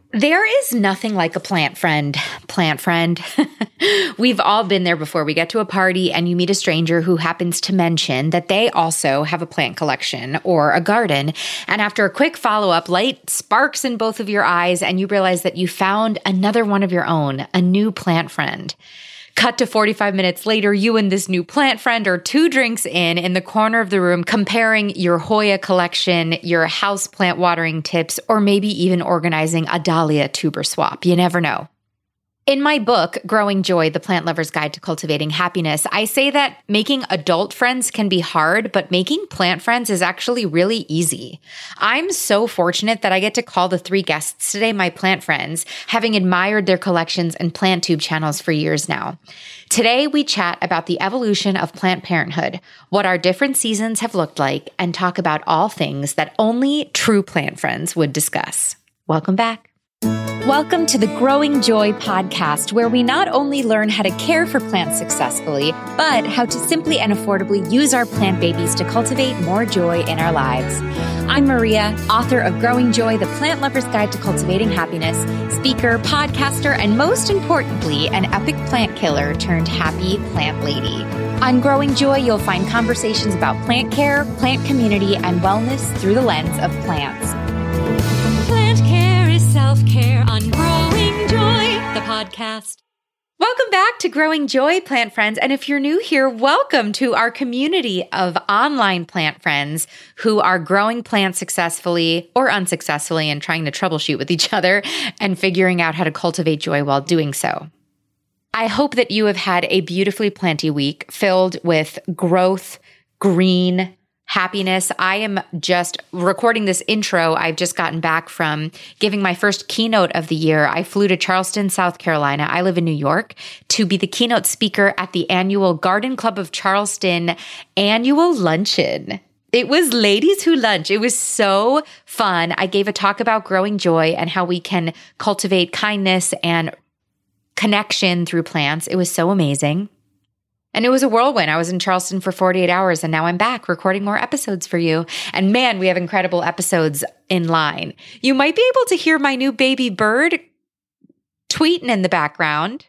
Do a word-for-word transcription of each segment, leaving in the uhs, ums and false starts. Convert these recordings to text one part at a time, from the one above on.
There is nothing like a plant friend, plant friend. We've all been there before. We get to a party and you meet a stranger who happens to mention that they also have a plant collection or a garden. And after a quick follow-up, light sparks in both of your eyes and you realize that you found another one of your own, a new plant friend. Cut to forty-five minutes later, you and this new plant friend are two drinks in, in the corner of the room, comparing your Hoya collection, your house plant watering tips, or maybe even organizing a dahlia tuber swap. You never know. In my book, Growing Joy, The Plant Lover's Guide to Cultivating Happiness, I say that making adult friends can be hard, but making plant friends is actually really easy. I'm so fortunate that I get to call the three guests today my plant friends, having admired their collections and plant tube channels for years now. Today, we chat about the evolution of plant parenthood, what our different seasons have looked like, and talk about all things that only true plant friends would discuss. Welcome back. Welcome to the Growing Joy podcast, where we not only learn how to care for plants successfully, but how to simply and affordably use our plant babies to cultivate more joy in our lives. I'm Maria, author of Growing Joy, The Plant Lover's Guide to Cultivating Happiness, speaker, podcaster, and most importantly, an epic plant killer turned happy plant lady. On Growing Joy, you'll find conversations about plant care, plant community, and wellness through the lens of plants. Plant care is self-care on Growing Joy, the podcast. Welcome back to Growing Joy, plant friends. And if you're new here, welcome to our community of online plant friends who are growing plants successfully or unsuccessfully and trying to troubleshoot with each other and figuring out how to cultivate joy while doing so. I hope that you have had a beautifully planty week filled with growth, green, happiness. I am just recording this intro. I've just gotten back from giving my first keynote of the year. I flew to Charleston, South Carolina. I live in New York to be the keynote speaker at the annual Garden Club of Charleston annual luncheon. It was ladies who lunch. It was so fun. I gave a talk about growing joy and how we can cultivate kindness and connection through plants. It was so amazing. And it was a whirlwind. I was in Charleston for forty-eight hours and now I'm back recording more episodes for you. And man, we have incredible episodes in line. You might be able to hear my new baby bird tweeting in the background.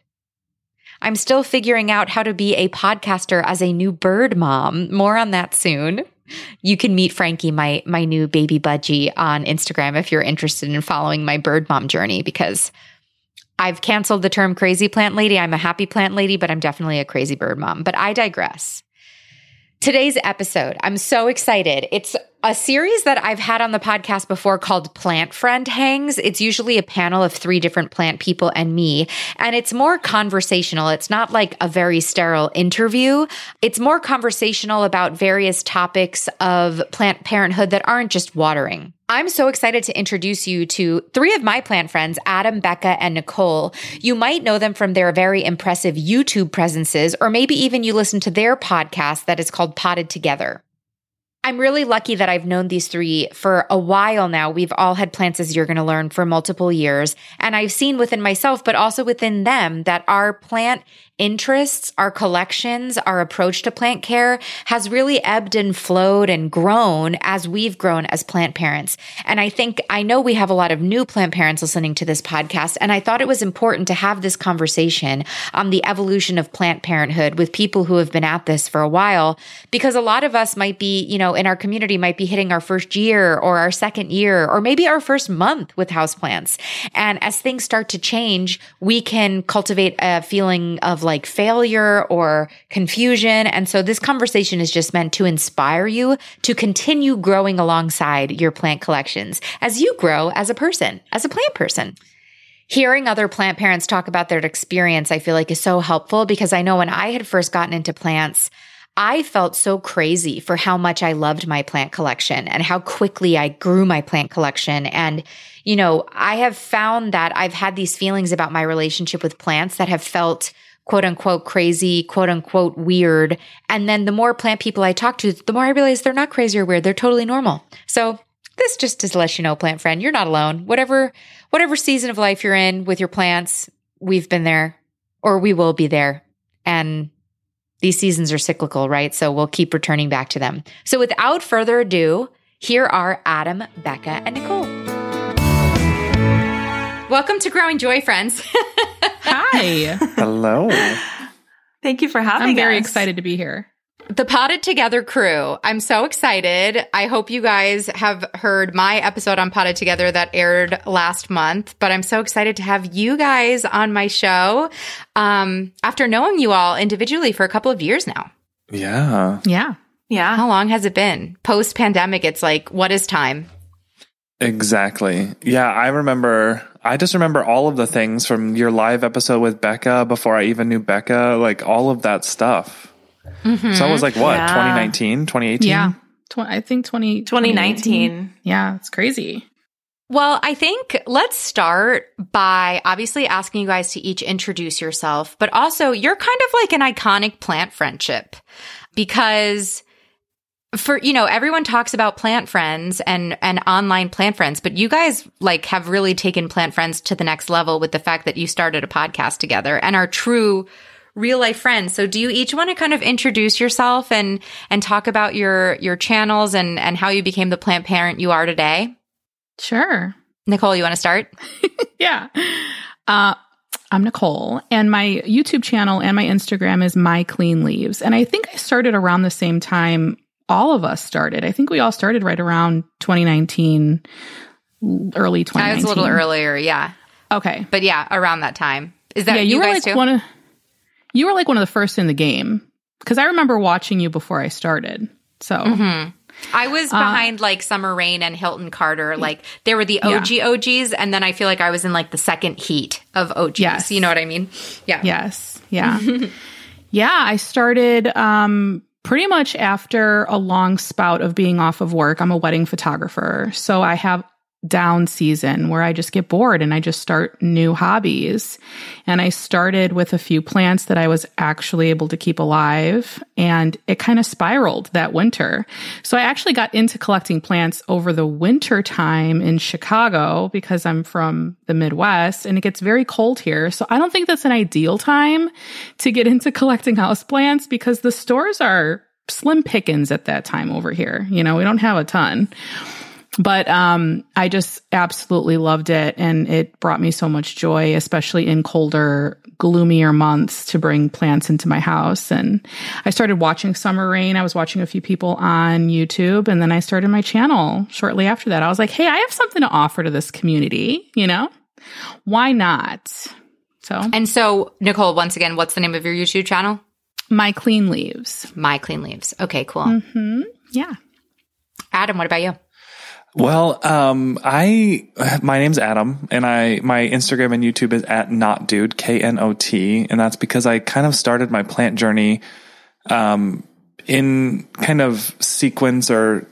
I'm still figuring out how to be a podcaster as a new bird mom. More on that soon. You can meet Frankie, my my new baby budgie, on Instagram if you're interested in following my bird mom journey, because I've canceled the term crazy plant lady. I'm a happy plant lady, but I'm definitely a crazy bird mom. But I digress. Today's episode, I'm so excited. It's a series that I've had on the podcast before called Plant Friend Hangs. It's usually a panel of three different plant people and me, and it's more conversational. It's not like a very sterile interview. It's more conversational about various topics of plant parenthood that aren't just watering. I'm so excited to introduce you to three of my plant friends, Adam, Becca, and Nicole. You might know them from their very impressive YouTube presences, or maybe even you listen to their podcast that is called Potted Together. I'm really lucky that I've known these three for a while now. We've all had plants, as you're going to learn, for multiple years. And I've seen within myself, but also within them, that our plant interests, our collections, our approach to plant care has really ebbed and flowed and grown as we've grown as plant parents. And I think, I know we have a lot of new plant parents listening to this podcast, and I thought it was important to have this conversation on the evolution of plant parenthood with people who have been at this for a while, because a lot of us might be, you know, in our community might be hitting our first year or our second year, or maybe our first month with houseplants. And as things start to change, we can cultivate a feeling of like failure or confusion. And so this conversation is just meant to inspire you to continue growing alongside your plant collections as you grow as a person, as a plant person. Hearing other plant parents talk about their experience, I feel like is so helpful, because I know when I had first gotten into plants, I felt so crazy for how much I loved my plant collection and how quickly I grew my plant collection. And, you know, I have found that I've had these feelings about my relationship with plants that have felt quote unquote crazy, quote unquote weird. And then the more plant people I talk to, the more I realize they're not crazy or weird. They're totally normal. So this just to let you know, plant friend, you're not alone. Whatever, whatever season of life you're in with your plants, we've been there, or we will be there. And these seasons are cyclical, right? So we'll keep returning back to them. So without further ado, here are Adam, Becca, and Nicole. Welcome to Growing Joy, friends. Hi. Hello. Thank you for having us. I'm very excited to be here. The Potted Together crew. I'm so excited. I hope you guys have heard my episode on Potted Together that aired last month, but I'm so excited to have you guys on my show um, after knowing you all individually for a couple of years now. Yeah. Yeah. Yeah. How long has it been? Post-pandemic, it's like, what is time? Exactly. Yeah, I remember, I just remember all of the things from your live episode with Becca before I even knew Becca, like all of that stuff. Mm-hmm. So I was like, what, yeah. twenty nineteen, twenty eighteen? Yeah. Tw- I think twenty, twenty nineteen. Yeah, it's crazy. Well, I think let's start by obviously asking you guys to each introduce yourself, but also you're kind of like an iconic plant friendship because for, you know, everyone talks about plant friends and, and online plant friends, but you guys like have really taken plant friends to the next level with the fact that you started a podcast together and are true real life friends. So do you each want to kind of introduce yourself and, and talk about your, your channels and, and how you became the plant parent you are today? Sure. Nicole, you want to start? Yeah. Uh, I'm Nicole, and my YouTube channel and my Instagram is My Clean Leaves. And I think I started around the same time all of us started. I think we all started right around twenty nineteen, early twenty nineteen. I was a little earlier, yeah. Okay. But yeah, around that time. Is that yeah, you, you were guys like too? One of, you were like one of the first in the game because I remember watching you before I started. So mm-hmm. I was behind uh, like Summer Rain and Hilton Carter. Like they were the O G yeah. O Gs. And then I feel like I was in like the second heat of O Gs. Yes. You know what I mean? Yeah. Yes. Yeah. Yeah. I started um, pretty much after a long spout of being off of work. I'm a wedding photographer. So I have down season where I just get bored and I just start new hobbies. And I started with a few plants that I was actually able to keep alive, and it kind of spiraled that winter. So I actually got into collecting plants over the winter time in Chicago because I'm from the Midwest and it gets very cold here. So I don't think that's an ideal time to get into collecting houseplants because the stores are slim pickings at that time over here. You know, we don't have a ton. But um, I just absolutely loved it, and it brought me so much joy, especially in colder, gloomier months, to bring plants into my house. And I started watching Summer Rain. I was watching a few people on YouTube, and then I started my channel shortly after that. I was like, hey, I have something to offer to this community, you know? Why not? So, And so, Nicole, once again, what's the name of your YouTube channel? My Clean Leaves. My Clean Leaves. Okay, cool. Mm-hmm. Yeah. Adam, what about you? Well, um, I, my name's Adam, and I, my Instagram and YouTube is at Not Dude, K N O T. And that's because I kind of started my plant journey, um, in kind of sequence or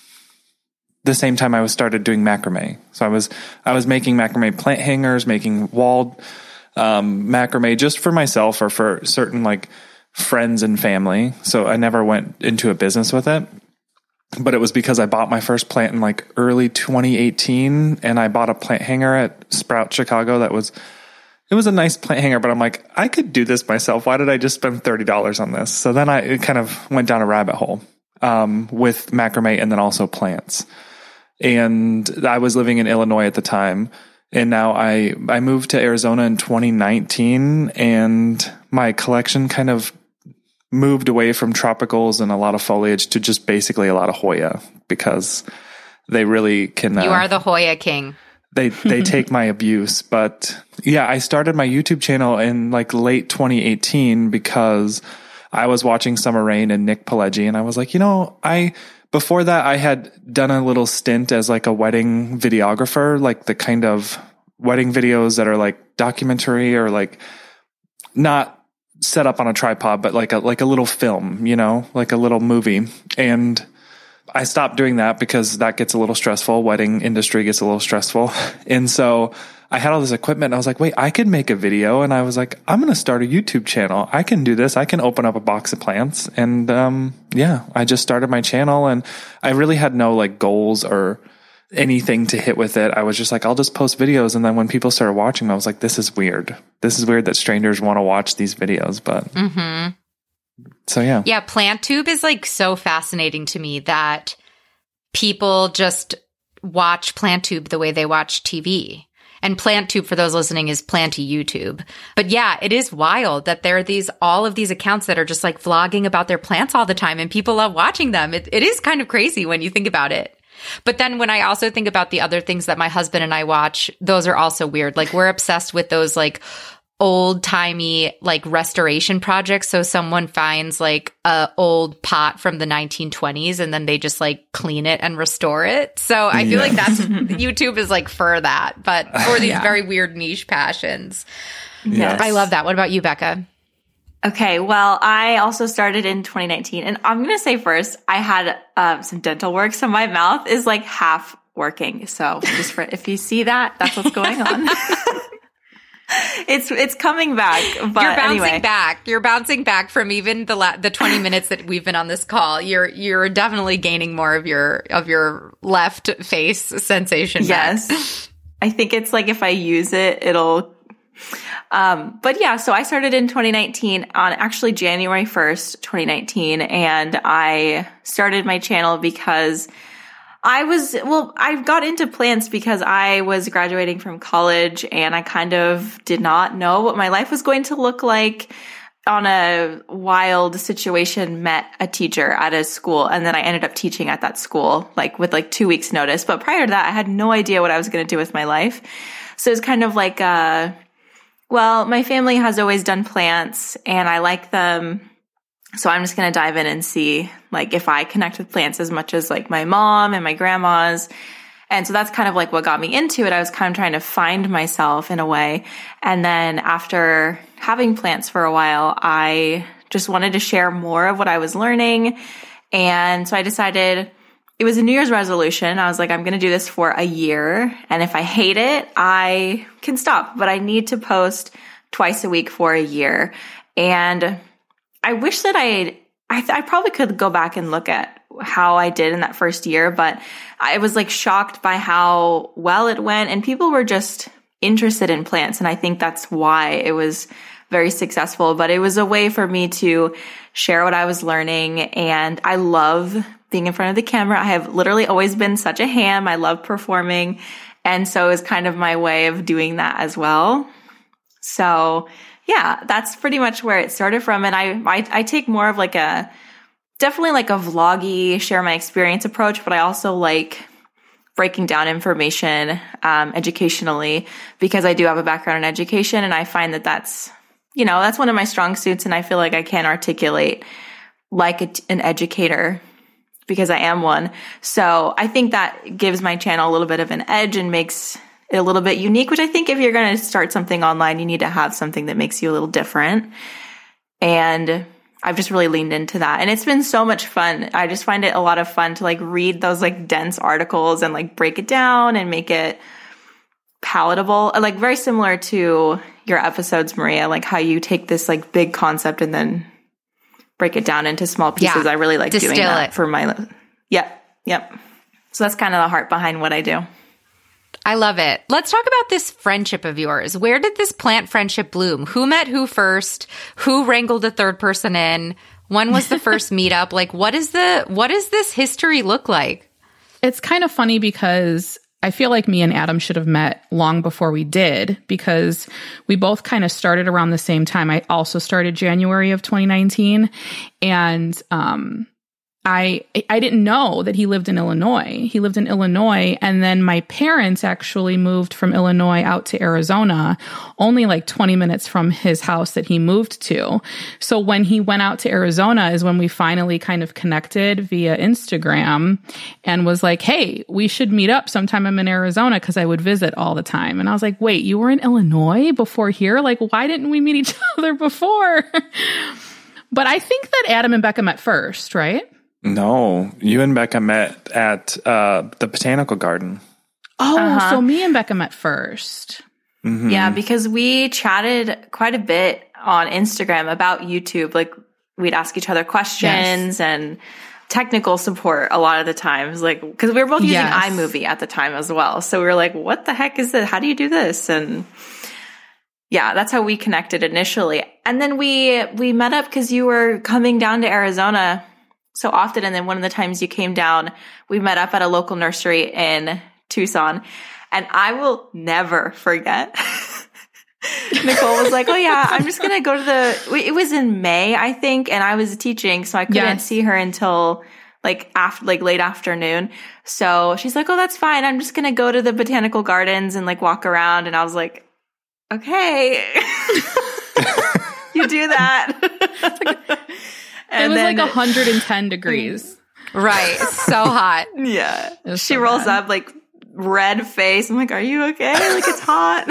the same time I was started doing macrame. So I was, I was making macrame plant hangers, making walled, um, macrame just for myself or for certain like friends and family. So I never went into a business with it. But it was because I bought my first plant in like early twenty eighteen, and I bought a plant hanger at Sprout Chicago that was, it was a nice plant hanger, but I'm like, I could do this myself. Why did I just spend thirty dollars on this? So then I it kind of went down a rabbit hole um, with macrame and then also plants. And I was living in Illinois at the time. And now I, I moved to Arizona in twenty nineteen, and my collection kind of moved away from tropicals and a lot of foliage to just basically a lot of Hoya because they really can. Uh, you are the Hoya king. They they take my abuse, but yeah, I started my YouTube channel in like late twenty eighteen because I was watching Summer Rain and Nick Pileggi, and I was like, you know, I before that I had done a little stint as like a wedding videographer, like the kind of wedding videos that are like documentary or like not set up on a tripod, but like a, like a little film, you know, like a little movie. And I stopped doing that because that gets a little stressful. Wedding industry gets a little stressful. And so I had all this equipment and I was like, wait, I could make a video. And I was like, I'm going to start a YouTube channel. I can do this. I can open up a box of plants. And, um, yeah, I just started my channel, and I really had no like goals or anything to hit with it. I was just like, I'll just post videos. And then when people started watching them, I was like, this is weird. This is weird that strangers want to watch these videos. But mm-hmm. so, yeah. Yeah. PlantTube is like so fascinating to me that people just watch PlantTube the way they watch T V. And PlantTube, for those listening, is Planty YouTube. But yeah, it is wild that there are these, all of these accounts that are just like vlogging about their plants all the time and people love watching them. It, it is kind of crazy when you think about it. But then when I also think about the other things that my husband and I watch, those are also weird. Like we're obsessed with those like old timey like restoration projects. So someone finds like a old pot from the nineteen twenties and then they just like clean it and restore it. So I feel yeah. like that's YouTube is like for that, but for these yeah. very weird niche passions. Yes. I love that. What about you, Becca? Okay, well, I also started in twenty nineteen, and I'm going to say first, I had um, some dental work, so my mouth is like half working. So just for, if you see that, that's what's going on. It's it's coming back, but you're bouncing anyway. back. You're bouncing back from even the la- the twenty minutes that we've been on this call. You're you're definitely gaining more of your of your left face sensation. Yes, back. I think it's like if I use it, it'll. Um, but yeah, so I started in twenty nineteen on actually January first, twenty nineteen, and I started my channel because I was, well, I got into plants because I was graduating from college and I kind of did not know what my life was going to look like. On a wild situation, met a teacher at a school, and then I ended up teaching at that school, like with like two weeks notice. But prior to that, I had no idea what I was going to do with my life. So it was kind of like, uh, well, my family has always done plants and I like them. So I'm just going to dive in and see like if I connect with plants as much as like my mom and my grandmas. And so that's kind of like what got me into it. I was kind of trying to find myself in a way. And then after having plants for a while, I just wanted to share more of what I was learning. And so I decided it was a New Year's resolution. I was like, I'm going to do this for a year. And if I hate it, I can stop, but I need to post twice a week for a year. And I wish that I, I, I probably could go back and look at how I did in that first year, but I was like shocked by how well it went and people were just interested in plants. And I think that's why it was very successful, but it was a way for me to share what I was learning. And I love being in front of the camera. I have literally always been such a ham. I love performing. And so it was kind of my way of doing that as well. So yeah, that's pretty much where it started from. And I, I, I take more of like a, definitely like a vloggy, share my experience approach, but I also like breaking down information, um, educationally, because I do have a background in education. And I find that that's, you know, that's one of my strong suits. And I feel like I can articulate like a, an educator because I am one. So I think that gives my channel a little bit of an edge and makes it a little bit unique, which I think if you're going to start something online, you need to have something that makes you a little different. And I've just really leaned into that. And it's been so much fun. I just find it a lot of fun to like read those like dense articles and like break it down and make it palatable. Like very similar to your episodes, Maria, like how you take this like big concept and then break it down into small pieces. Yeah, I really like doing that it. for my, yep, yep. So that's kind of the heart behind what I do. I love it. Let's talk about this friendship of yours. Where did this plant friendship bloom? Who met who first? Who wrangled a third person in? When was the first meetup? Like, what is the, what does this history look like? It's kind of funny because I feel like me and Adam should have met long before we did because we both kind of started around the same time. I also started January of twenty nineteen and, um, I I didn't know that he lived in Illinois. He lived in Illinois, and then my parents actually moved from Illinois out to Arizona, only like twenty minutes from his house that he moved to. So when he went out to Arizona is when we finally kind of connected via Instagram and was like, hey, we should meet up sometime. I'm in Arizona because I would visit all the time. And I was like, wait, you were in Illinois before here? Like, why didn't we meet each other before? But I think that Adam and Becca met first, right? No, you and Becca met at uh, the botanical garden. Oh, uh-huh. So me and Becca met first. Mm-hmm. Yeah, because we chatted quite a bit on Instagram about YouTube. Like we'd ask each other questions yes. and technical support a lot of the times. Like, because we were both using yes. iMovie at the time as well. So we were like, what the heck is this? How do you do this? And yeah, that's how we connected initially. And then we we met up because you were coming down to Arizona so often. And then one of the times you came down, we met up at a local nursery in Tucson. And I will never forget. Nicole was like, oh yeah, I'm just going to go to the, it was in May, I think. And I was teaching, so I couldn't yes. see her until like after, like late afternoon. So she's like, oh, that's fine. I'm just going to go to the botanical gardens and like walk around. And I was like, okay, you do that. And it was then, like one hundred ten degrees. Right. So hot. Yeah. She so rolls bad. up like red face. I'm like, are you okay? Like it's hot.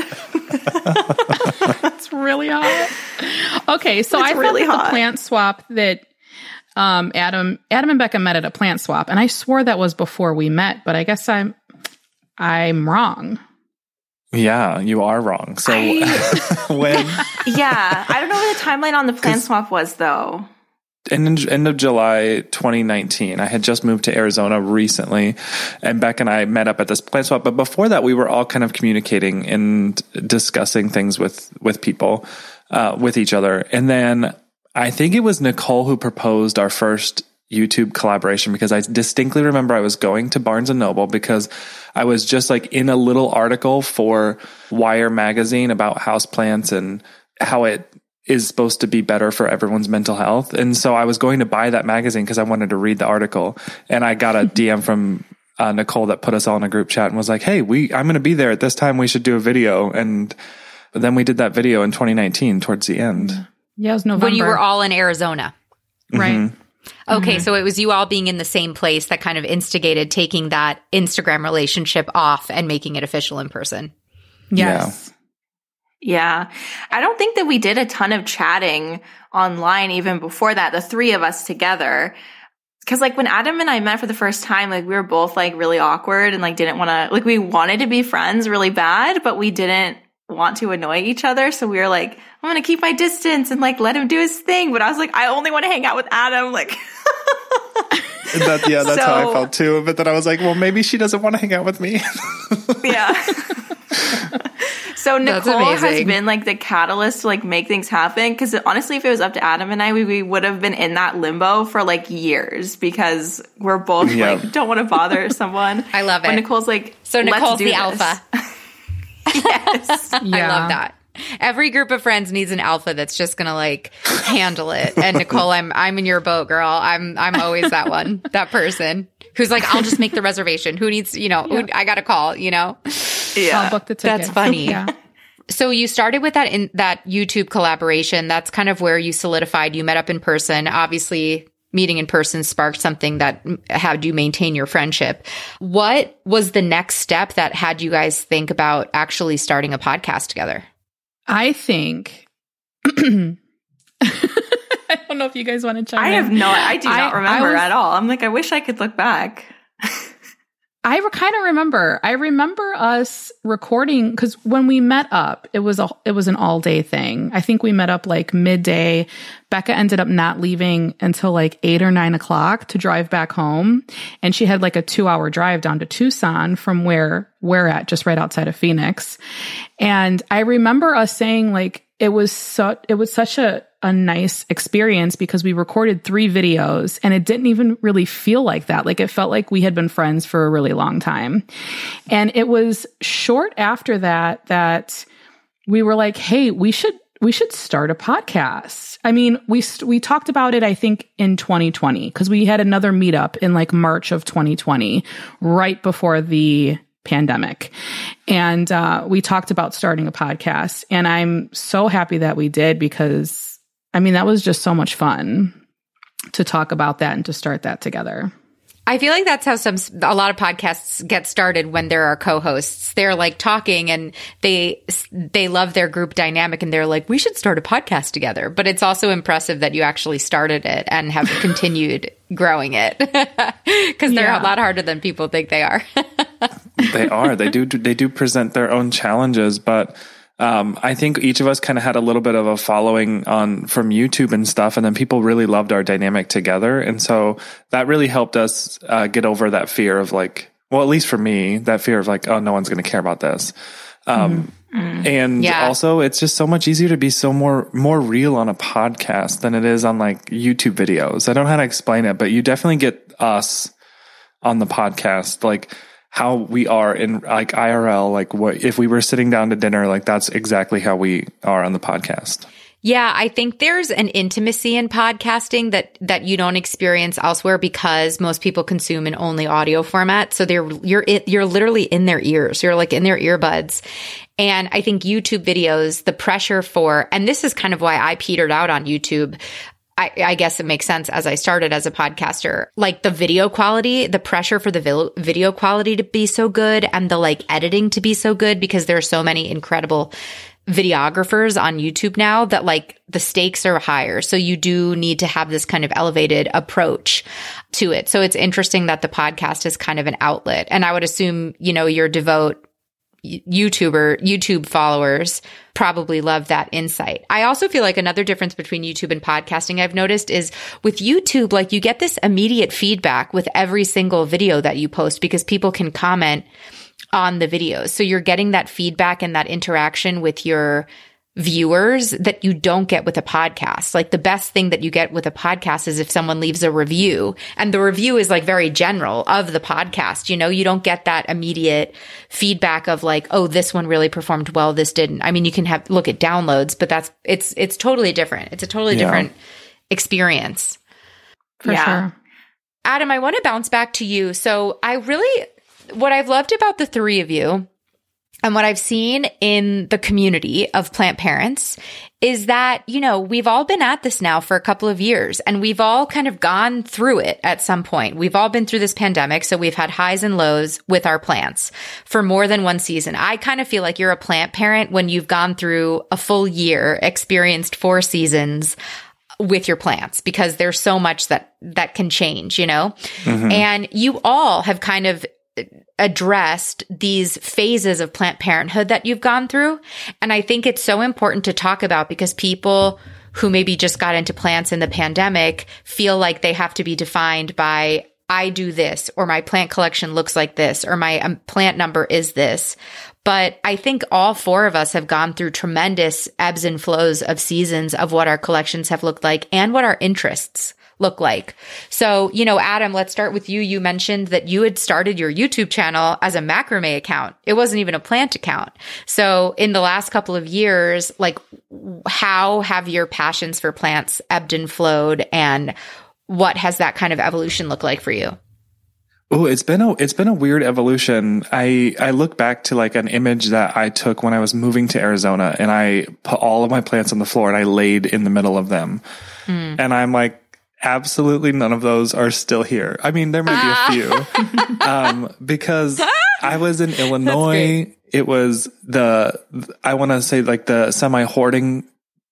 It's really hot. Okay. So it's I really thought that hot. the plant swap that um, Adam, Adam and Becca met at a plant swap. And I swore that was before we met, but I guess I'm, I'm wrong. Yeah, you are wrong. So I, when, yeah, I don't know what the timeline on the plant swap was though. End, end of July twenty nineteen. I had just moved to Arizona recently, and Beck and I met up at this plant swap. But before that, we were all kind of communicating and discussing things with with people, uh, with each other. And then I think it was Nicole who proposed our first YouTube collaboration, because I distinctly remember I was going to Barnes and Noble because I was just like in a little article for Wire magazine about houseplants and how it is supposed to be better for everyone's mental health. And so I was going to buy that magazine because I wanted to read the article. And I got a D M from uh, Nicole that put us all in a group chat and was like, hey, we, I'm going to be there at this time. We should do a video. And then we did that video in twenty nineteen towards the end. Yeah, it was November. When you were all in Arizona. Right. Mm-hmm. Okay, Mm-hmm. so it was you all being in the same place that kind of instigated taking that Instagram relationship off and making it official in person. Yes. Yeah. I don't think that we did a ton of chatting online even before that, the three of us together. Cause like when Adam and I met for the first time, like we were both like really awkward and like didn't want to, like we wanted to be friends really bad, but we didn't want to annoy each other. So we were like, I'm going to keep my distance and like let him do his thing. But I was like, I only want to hang out with Adam. Like, that, yeah, that's so, how I felt too. But then I was like, well, maybe she doesn't want to hang out with me. Yeah. So Nicole has been like the catalyst to like make things happen. Cause honestly, if it was up to Adam and I, we, we would have been in that limbo for like years because we're both yeah. like, don't want to bother someone. I love it. But Nicole's like, so Nicole's the this. alpha. Yes. Yeah. I love that. Every group of friends needs an alpha that's just gonna like handle it. And Nicole, I'm I'm in your boat, girl. I'm I'm always that one, that person who's like, I'll just make the reservation. Who needs, you know, yeah. who, I got to call, you know. Yeah, I'll book the ticket. That's funny. Yeah. So you started with that in that YouTube collaboration. That's kind of where you solidified. You met up in person. Obviously, meeting in person sparked something that had you maintain your friendship. What was the next step that had you guys think about actually starting a podcast together? I think, I don't know if you guys want to chime I in. have no, I do not I, remember I was, at all. I'm like, I wish I could look back. I re- kind of remember. I remember us recording because when we met up, it was a it was an all day thing. I think we met up like midday. Becca ended up not leaving until like eight or nine o'clock to drive back home, and she had like a two hour drive down to Tucson from where we're at, just right outside of Phoenix. And I remember us saying like it was so it was such a a nice experience because we recorded three videos and it didn't even really feel like that. Like it felt like we had been friends for a really long time. And it was short after that, that we were like, hey, we should, we should start a podcast. I mean, we, we talked about it, I think in twenty twenty, because we had another meetup in like March of twenty twenty, right before the pandemic. And, uh, we talked about starting a podcast, and I'm so happy that we did because I mean, that was just so much fun to talk about that and to start that together. I feel like that's how some a lot of podcasts get started when there are co-hosts. They're like talking and they they love their group dynamic and they're like, we should start a podcast together. But it's also impressive that you actually started it and have continued growing it because they're Yeah. a lot harder than people think they are. They are. They do. They do present their own challenges, but. Um, I think each of us kind of had a little bit of a following on from YouTube and stuff, and then people really loved our dynamic together, and so that really helped us uh, get over that fear of like, well, at least for me, that fear of like, oh, no one's going to care about this. Um, mm-hmm. And yeah. also, it's just so much easier to be so more more real on a podcast than it is on like YouTube videos. I don't know how to explain it, but you definitely get us on the podcast, like. how we are in like I R L, like what if we were sitting down to dinner, like that's exactly how we are on the podcast. Yeah, I think there's an intimacy in podcasting that that you don't experience elsewhere because most people consume in only audio format. So they're you're you're literally in their ears. You're like in their earbuds. And I think YouTube videos, the pressure for, and this is kind of why I petered out on YouTube. I, I guess it makes sense as I started as a podcaster, like the video quality, the pressure for the video quality to be so good and the like editing to be so good because there are so many incredible videographers on YouTube now that like the stakes are higher. So you do need to have this kind of elevated approach to it. So it's interesting that the podcast is kind of an outlet. And I would assume, you know, your devout YouTuber, YouTube followers probably love that insight. I also feel like another difference between YouTube and podcasting I've noticed is with YouTube, like you get this immediate feedback with every single video that you post because people can comment on the videos. So you're getting that feedback and that interaction with your viewers that you don't get with a podcast. Like the best thing that you get with a podcast is if someone leaves a review and the review is like very general of the podcast. You know, you don't get that immediate feedback of like, oh, this one really performed well. This didn't. I mean, you can have look at downloads, but that's, it's, it's totally different. It's a totally yeah. different experience. For yeah. sure. Adam, I want to bounce back to you. So I really, what I've loved about the three of you and what I've seen in the community of plant parents is that, you know, we've all been at this now for a couple of years and we've all kind of gone through it at some point. We've all been through this pandemic. So we've had highs and lows with our plants for more than one season. I kind of feel like you're a plant parent when you've gone through a full year, experienced four seasons with your plants because there's so much that, that can change, you know, mm-hmm. and you all have kind of addressed these phases of plant parenthood that you've gone through. And I think it's so important to talk about because people who maybe just got into plants in the pandemic feel like they have to be defined by, I do this, or my plant collection looks like this, or my um, plant number is this. But I think all four of us have gone through tremendous ebbs and flows of seasons of what our collections have looked like and what our interests look like. So, you know, Adam, let's start with you. You mentioned that you had started your YouTube channel as a macrame account. It wasn't even a plant account. So in the last couple of years, like how have your passions for plants ebbed and flowed and what has that kind of evolution look like for you? Oh, it's been a it's been a weird evolution. I I look back to like an image that I took when I was moving to Arizona and I put all of my plants on the floor and I laid in the middle of them. Mm. And I'm like, absolutely none of those are still here. I mean, there might be a few. um, because I was in Illinois. It was the, I want to say like the semi-hoarding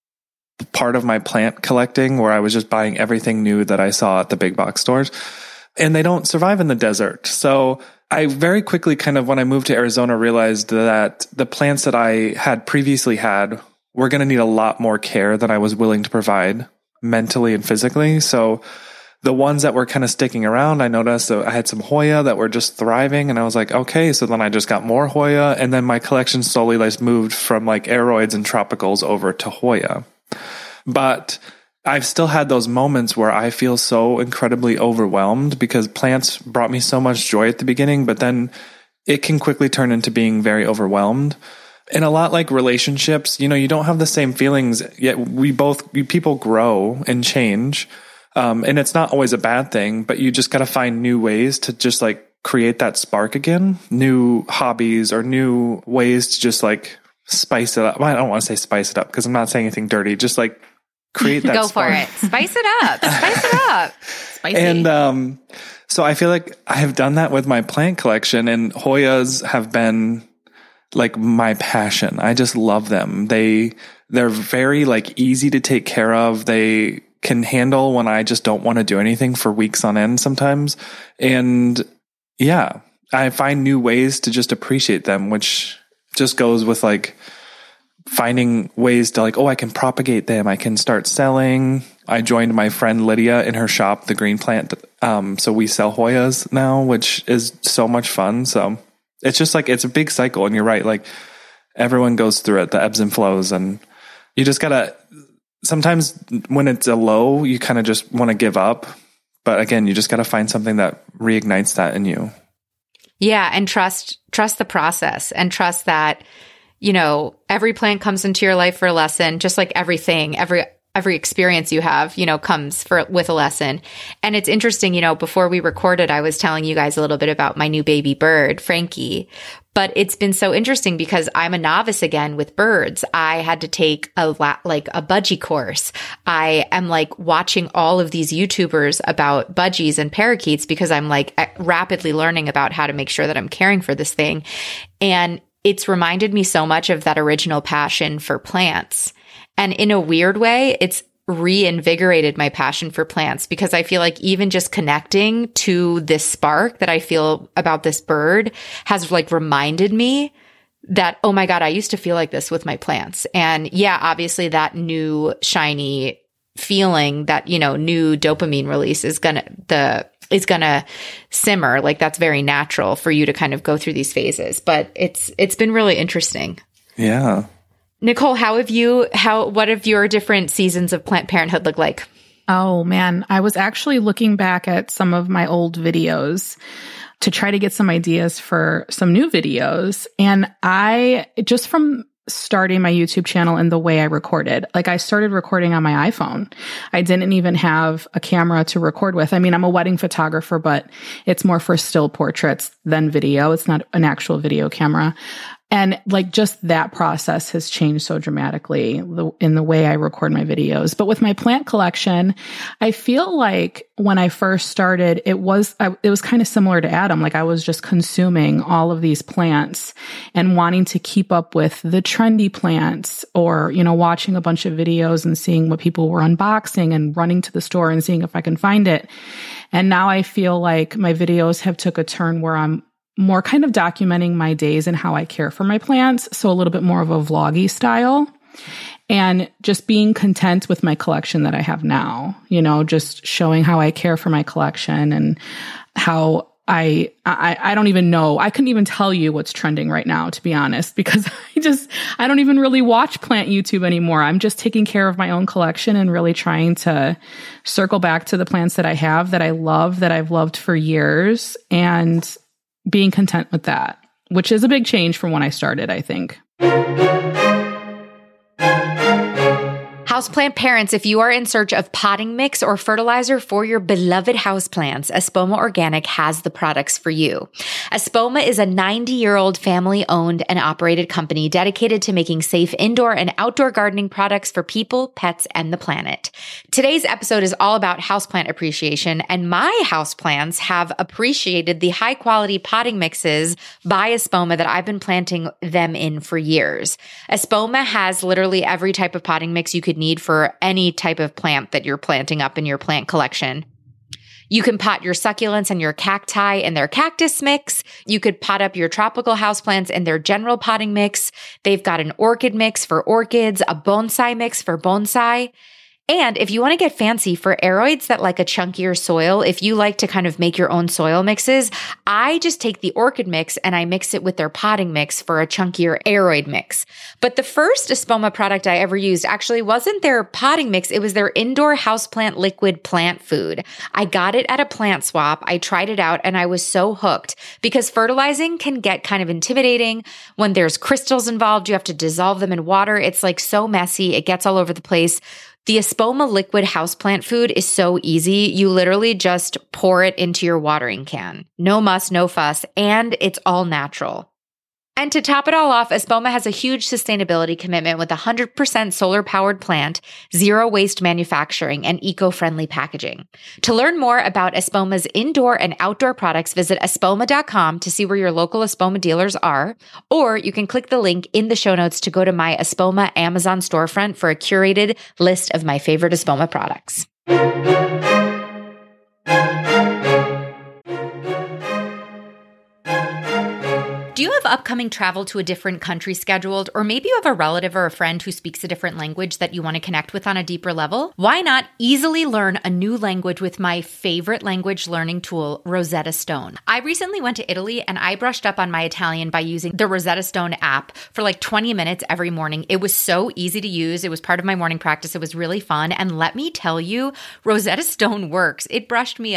part of my plant collecting where I was just buying everything new that I saw at the big box stores. And they don't survive in the desert. So I very quickly kind of, when I moved to Arizona, realized that the plants that I had previously had were going to need a lot more care than I was willing to provide mentally and physically. So the ones that were kind of sticking around, I noticed that I had some Hoya that were just thriving. And I was like, okay. So then I just got more Hoya. And then my collection slowly like moved from like aeroids and tropicals over to Hoya. But I've still had those moments where I feel so incredibly overwhelmed because plants brought me so much joy at the beginning, but then it can quickly turn into being very overwhelmed. And a lot like relationships, you know, you don't have the same feelings, yet we both, we, people grow and change. Um, and it's not always a bad thing, but you just got to find new ways to just like create that spark again, new hobbies or new ways to just like spice it up. Well, I don't want to say spice it up because I'm not saying anything dirty. Just like create that Go spark. for it. Spice it up. Spice it up. Spicy. And, um, so I feel like I have done that with my plant collection and Hoyas have been like my passion. I just love them. They, they're very like easy to take care of. They can handle when I just don't want to do anything for weeks on end sometimes. And yeah, I find new ways to just appreciate them, which just goes with like finding ways to like, oh, I can propagate them. I can start selling. I joined my friend Lydia in her shop, The Green Plant. Um, so we sell Hoyas now, which is so much fun. So it's just like, it's a big cycle. And you're right. Like everyone goes through it, the ebbs and flows. And you just gotta, sometimes when it's a low, you kind of just want to give up. But again, you just got to find something that reignites that in you. Yeah. And trust, trust the process and trust that, you know, every plant comes into your life for a lesson, just like everything, every every experience you have, you know, comes for with a lesson. And it's interesting, you know, before we recorded, I was telling you guys a little bit about my new baby bird, Frankie. But it's been so interesting because I'm a novice again with birds. I had to take a la- like a budgie course. I am like watching all of these YouTubers about budgies and parakeets because I'm like rapidly learning about how to make sure that I'm caring for this thing. And it's reminded me so much of that original passion for plants. And in a weird way, it's reinvigorated my passion for plants because I feel like even just connecting to this spark that I feel about this bird has like reminded me that, oh my God, I used to feel like this with my plants. And yeah, obviously that new shiny feeling, that, you know, new dopamine release is gonna, the, is gonna simmer. Like that's very natural for you to kind of go through these phases, but it's, it's been really interesting. Yeah. Nicole, how have you, how, what have your different seasons of plant parenthood look like? Oh man, I was actually looking back at some of my old videos to try to get some ideas for some new videos. And I, just from starting my YouTube channel and the way I recorded, like I started recording on my iPhone. I didn't even have a camera to record with. I mean, I'm a wedding photographer, but it's more for still portraits than video. It's not an actual video camera. And like just that process has changed so dramatically in the way I record my videos. But with my plant collection, I feel like when I first started, it was, I, it was kind of similar to Adam. Like I was just consuming all of these plants and wanting to keep up with the trendy plants, or, you know, watching a bunch of videos and seeing what people were unboxing and running to the store and seeing if I can find it. And now I feel like my videos have took a turn where I'm more kind of documenting my days and how I care for my plants. So a little bit more of a vloggy style, and just being content with my collection that I have now, you know, just showing how I care for my collection and how I, I, I don't even know. I couldn't even tell you what's trending right now, to be honest, because I just, I don't even really watch plant YouTube anymore. I'm just taking care of my own collection and really trying to circle back to the plants that I have, that I love, that I've loved for years, and being content with that, which is a big change from when I started, I think. Houseplant parents, if you are in search of potting mix or fertilizer for your beloved houseplants, Espoma Organic has the products for you. Espoma is a ninety-year-old family-owned and operated company dedicated to making safe indoor and outdoor gardening products for people, pets, and the planet. Today's episode is all about houseplant appreciation, and my houseplants have appreciated the high-quality potting mixes by Espoma that I've been planting them in for years. Espoma has literally every type of potting mix you could need for any type of plant that you're planting up in your plant collection. You can pot your succulents and your cacti in their cactus mix. You could pot up your tropical houseplants in their general potting mix. They've got an orchid mix for orchids, a bonsai mix for bonsai. And if you want to get fancy for aroids that like a chunkier soil, if you like to kind of make your own soil mixes, I just take the orchid mix and I mix it with their potting mix for a chunkier aroid mix. But the first Espoma product I ever used actually wasn't their potting mix. It was their indoor houseplant liquid plant food. I got it at a plant swap. I tried it out and I was so hooked because fertilizing can get kind of intimidating. When there's crystals involved, you have to dissolve them in water. It's like so messy. It gets all over the place. The Espoma liquid houseplant food is so easy. You literally just pour it into your watering can. No muss, no fuss, and it's all natural. And to top it all off, Espoma has a huge sustainability commitment with a one hundred percent solar-powered plant, zero waste manufacturing, and eco-friendly packaging. To learn more about Espoma's indoor and outdoor products, visit espoma dot com to see where your local Espoma dealers are, or you can click the link in the show notes to go to my Espoma Amazon storefront for a curated list of my favorite Espoma products. Do you have upcoming travel to a different country scheduled, or maybe you have a relative or a friend who speaks a different language that you want to connect with on a deeper level? Why not easily learn a new language with my favorite language learning tool, Rosetta Stone? I recently went to Italy and I brushed up on my Italian by using the Rosetta Stone app for like twenty minutes every morning. It was so easy to use. It was part of my morning practice. It was really fun. And let me tell you, Rosetta Stone works. It brushed me up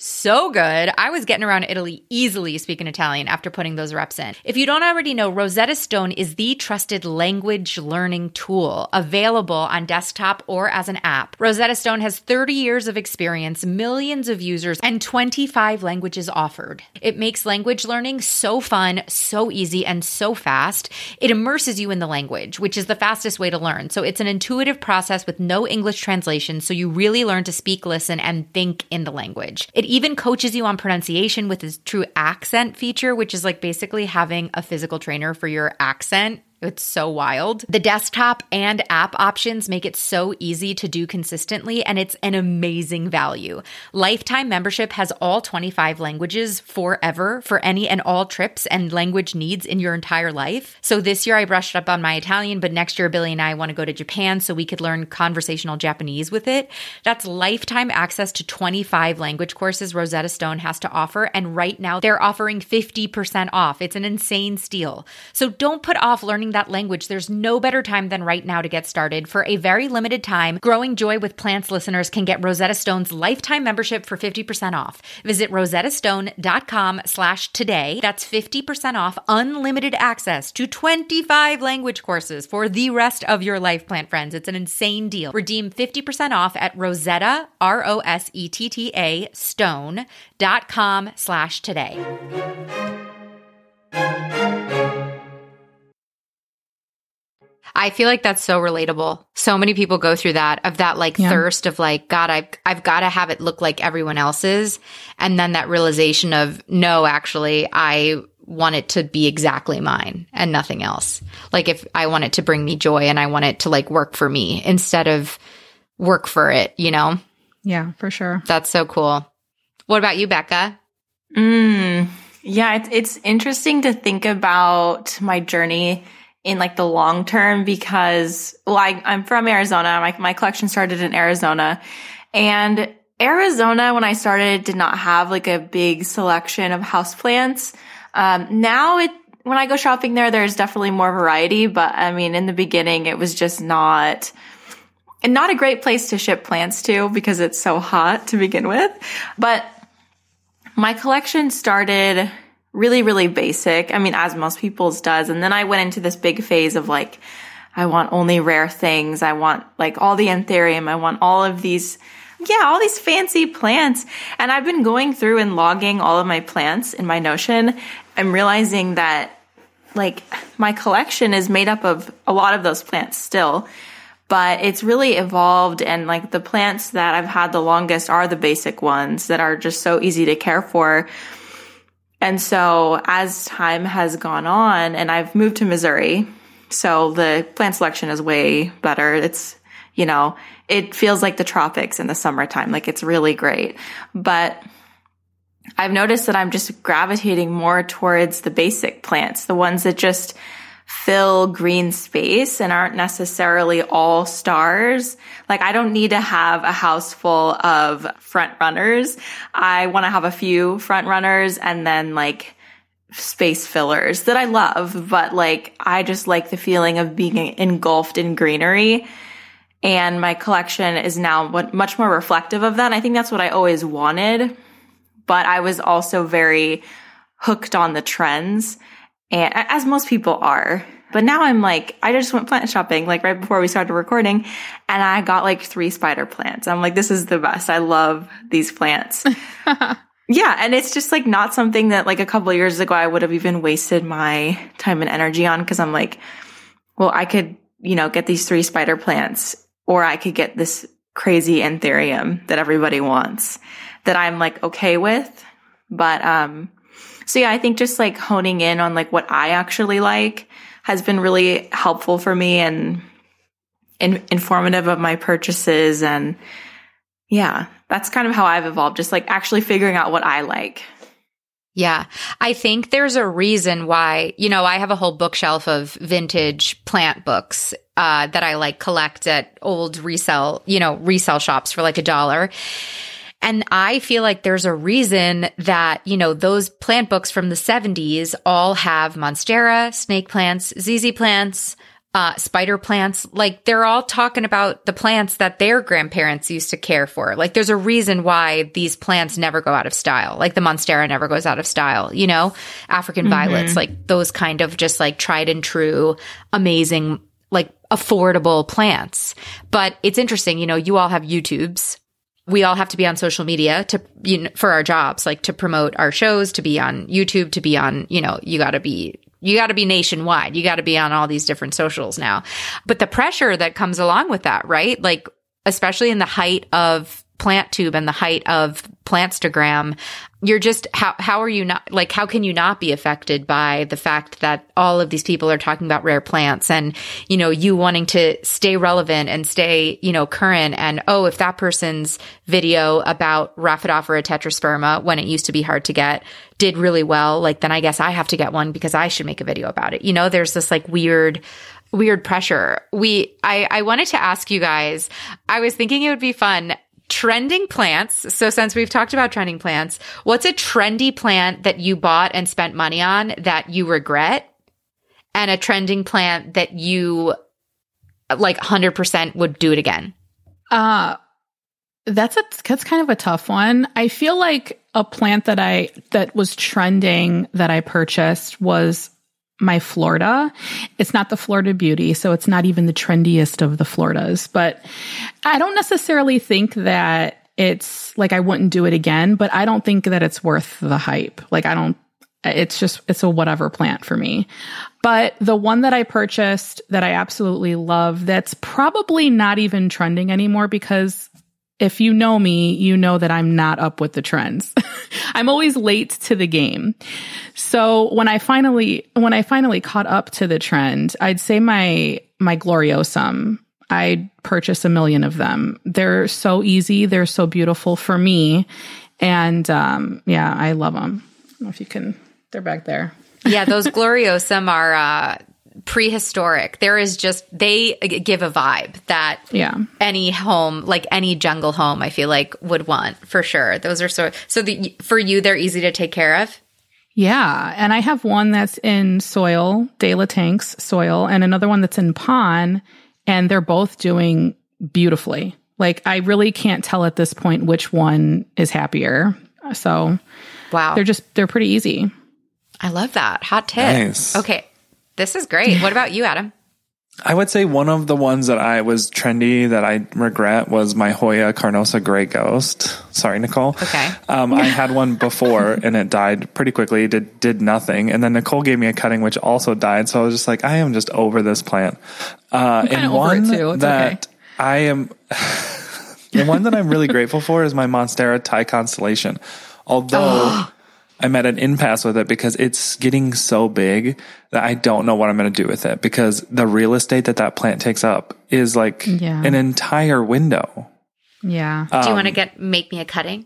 So good. I was getting around Italy easily speaking Italian after putting those reps in. If you don't already know, Rosetta Stone is the trusted language learning tool available on desktop or as an app. Rosetta Stone has thirty years of experience, millions of users, and twenty-five languages offered. It makes language learning so fun, so easy, and so fast. It immerses you in the language, which is the fastest way to learn. So it's an intuitive process with no English translation, so you really learn to speak, listen, and think in the language. It even coaches you on pronunciation with its true accent feature, which is like basically having a physical trainer for your accent. It's so wild. The desktop and app options make it so easy to do consistently, and it's an amazing value. Lifetime membership has all twenty-five languages forever for any and all trips and language needs in your entire life. So this year I brushed up on my Italian, but next year Billy and I want to go to Japan so we could learn conversational Japanese with it. That's lifetime access to twenty-five language courses Rosetta Stone has to offer, and right now they're offering fifty percent off. It's an insane steal. So don't put off learning that language. There's no better time than right now to get started. For a very limited time, Growing Joy with Plants listeners can get Rosetta Stone's lifetime membership for fifty percent off. Visit rosettastone.com slash today. That's fifty percent off unlimited access to twenty-five language courses for the rest of your life, plant friends. It's an insane deal. Redeem fifty percent off at Rosetta, R O S E T T A, stone.com slash today. I feel like that's so relatable. So many people go through that, of that like yeah. thirst of like, God, I've, I've got to have it look like everyone else's. And then that realization of, no, actually, I want it to be exactly mine and nothing else. Like if I want it to bring me joy and I want it to like work for me instead of work for it, you know? Yeah, for sure. That's so cool. What about you, Becca? Mm, yeah, it's, it's interesting to think about my journey in like the long term because, well, I, I'm from Arizona. My, my collection started in Arizona, and Arizona, when I started, did not have like a big selection of houseplants. Um, now it, when I go shopping there, there's definitely more variety, but I mean, in the beginning, it was just not, and not a great place to ship plants to because it's so hot to begin with. But my collection started really, really basic. I mean, as most people's does. And then I went into this big phase of like, I want only rare things. I want like all the anthurium. I want all of these, yeah, all these fancy plants. And I've been going through and logging all of my plants in my Notion. I'm realizing that like my collection is made up of a lot of those plants still, but it's really evolved. And like the plants that I've had the longest are the basic ones that are just so easy to care for. And so as time has gone on, and I've moved to Missouri, so the plant selection is way better. It's, you know, it feels like the tropics in the summertime. Like it's really great. But I've noticed that I'm just gravitating more towards the basic plants, the ones that just fill green space and aren't necessarily all stars. Like I don't need to have a house full of front runners. I want to have a few front runners and then like space fillers that I love, but like I just like the feeling of being engulfed in greenery. And my collection is now much more reflective of that. And I think that's what I always wanted, but I was also very hooked on the trends. And as most people are. But now I'm like, I just went plant shopping like right before we started recording, and I got like three spider plants. I'm like, this is the best. I love these plants. Yeah. And it's just like not something that like a couple of years ago I would have even wasted my time and energy on, because I'm like, well, I could, you know, get these three spider plants, or I could get this crazy anthurium that everybody wants that I'm like okay with. But, um, So yeah, I think just like honing in on like what I actually like has been really helpful for me and in, informative of my purchases. And yeah, that's kind of how I've evolved, just like actually figuring out what I like. Yeah. I think there's a reason why, you know, I have a whole bookshelf of vintage plant books uh, that I like collect at old resell, you know, resell shops for like a dollar. And I feel like there's a reason that, you know, those plant books from the seventies all have monstera, snake plants, Z Z plants, uh, spider plants. Like they're all talking about the plants that their grandparents used to care for. Like there's a reason why these plants never go out of style. Like the Monstera never goes out of style, you know, African mm-hmm. violets, like those kind of just like tried and true, amazing, like affordable plants. But it's interesting, you know, you all have YouTubes. We all have to be on social media to, you know, for our jobs, like to promote our shows, to be on YouTube, to be on, you know, you got to be, you got to be nationwide. You got to be on all these different socials now. But the pressure that comes along with that, right? Like, especially in the height of PlantTube and the height of Plantstagram, you're just, how, how are you not, like, how can you not be affected by the fact that all of these people are talking about rare plants and, you know, you wanting to stay relevant and stay, you know, current and, oh, if that person's video about Rhaphidophora tetrasperma, when it used to be hard to get, did really well, like, then I guess I have to get one because I should make a video about it. You know, there's this like weird, weird pressure. We, I, I wanted to ask you guys, I was thinking it would be fun. Trending plants. So since we've talked about trending plants, what's a trendy plant that you bought and spent money on that you regret? And a trending plant that you like one hundred percent would do it again? Uh, that's a, that's kind of a tough one. I feel like a plant that I, that was trending that I purchased was my Florida. It's not the Florida Beauty, so it's not even the trendiest of the Floridas, but I don't necessarily think that it's like I wouldn't do it again, but I don't think that it's worth the hype. Like I don't, it's just, it's a whatever plant for me. But the one that I purchased that I absolutely love, that's probably not even trending anymore because if you know me, you know that I'm not up with the trends. I'm always late to the game. So when I finally, when I finally caught up to the trend, I'd say my, my Gloriosum, I'd purchase a million of them. They're so easy. They're so beautiful for me. And, um, yeah, I love them. I don't know if you can, they're back there. Yeah. Those Gloriosum are, uh, prehistoric. There is just, they give a vibe that yeah. any home, like any jungle home, I feel like would want for sure. Those are so, so the, for you, they're easy to take care of. Yeah. And I have one that's in soil, De La Tank's soil, and another one that's in pond, and they're both doing beautifully. Like I really can't tell at this point which one is happier. So wow. They're just, they're pretty easy. I love that. Hot tip. Nice. Okay. This is great. What about you, Adam? I would say one of the ones that I was trendy that I regret was my Hoya Carnosa Gray Ghost. Sorry, Nicole. Okay. Um, I had one before and it died pretty quickly. It did, did nothing. And then Nicole gave me a cutting, which also died. So I was just like, I am just over this plant. Uh, I'm and over one it too. It's that okay. I am, the one that I'm really grateful for is my Monstera Thai Constellation. Although I'm at an impasse with it because it's getting so big that I don't know what I'm going to do with it because the real estate that that plant takes up is like yeah. an entire window. Yeah. Um, do you Um, want to get, make me a cutting?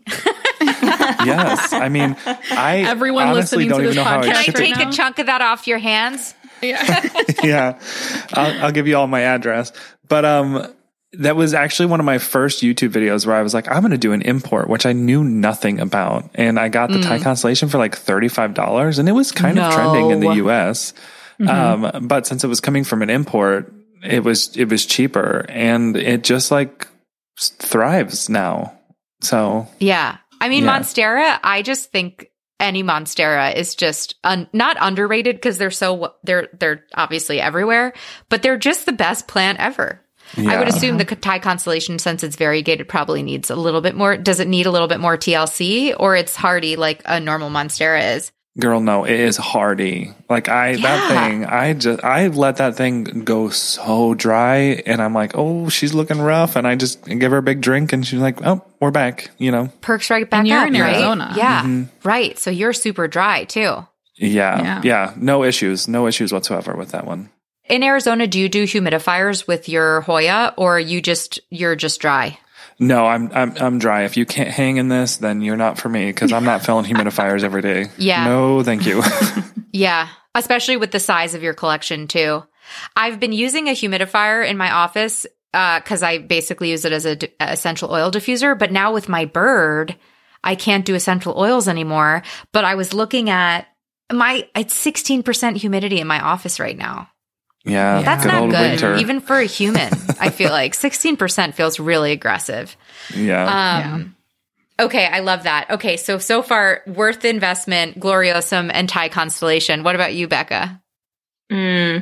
Yes. I mean, I Everyone honestly listening don't to even this know how podcast Can I I ship right take it. now? a chunk of that off your hands? Yeah. Yeah. I'll, I'll give you all my address. But, um, that was actually one of my first YouTube videos where I was like, I'm going to do an import, which I knew nothing about. And I got the mm. Thai Constellation for like thirty-five dollars and it was kind no. of trending in the U S. Mm-hmm. Um, but since it was coming from an import, it was, it was cheaper and it just like thrives now. So yeah. I mean, yeah. Monstera, I just think any Monstera is just un- not underrated because they're so, they're, they're obviously everywhere, but they're just the best plant ever. Yeah. I would assume the Thai Constellation, since it's variegated, probably needs a little bit more. Does it need a little bit more T L C or it's hardy like a normal Monstera is? Girl, no, it is hardy. Like I, Yeah. that thing, I just, I let that thing go so dry and I'm like, oh, she's looking rough. And I just give her a big drink and she's like, oh, we're back, you know? Perks right back And you're up, in right? Arizona. Yeah. Mm-hmm. Right. So you're super dry too. Yeah, Yeah. yeah. No issues. No issues whatsoever with that one. In Arizona, do you do humidifiers with your Hoya or you just, you're just dry? No, I'm, I'm, I'm dry. If you can't hang in this, then you're not for me because I'm not filling humidifiers every day. Yeah. No, thank you. Yeah. Especially with the size of your collection too. I've been using a humidifier in my office uh, cause I basically use it as a d- essential oil diffuser. But now with my bird, I can't do essential oils anymore. But I was looking at my, it's sixteen percent humidity in my office right now. Yeah, That's good not old good. winter. Even for a human, I feel like sixteen percent feels really aggressive. Yeah. Um, yeah. Okay, I love that. Okay, so, so far, worth the investment, Gloriosum, and Thai Constellation. What about you, Becca? Mm.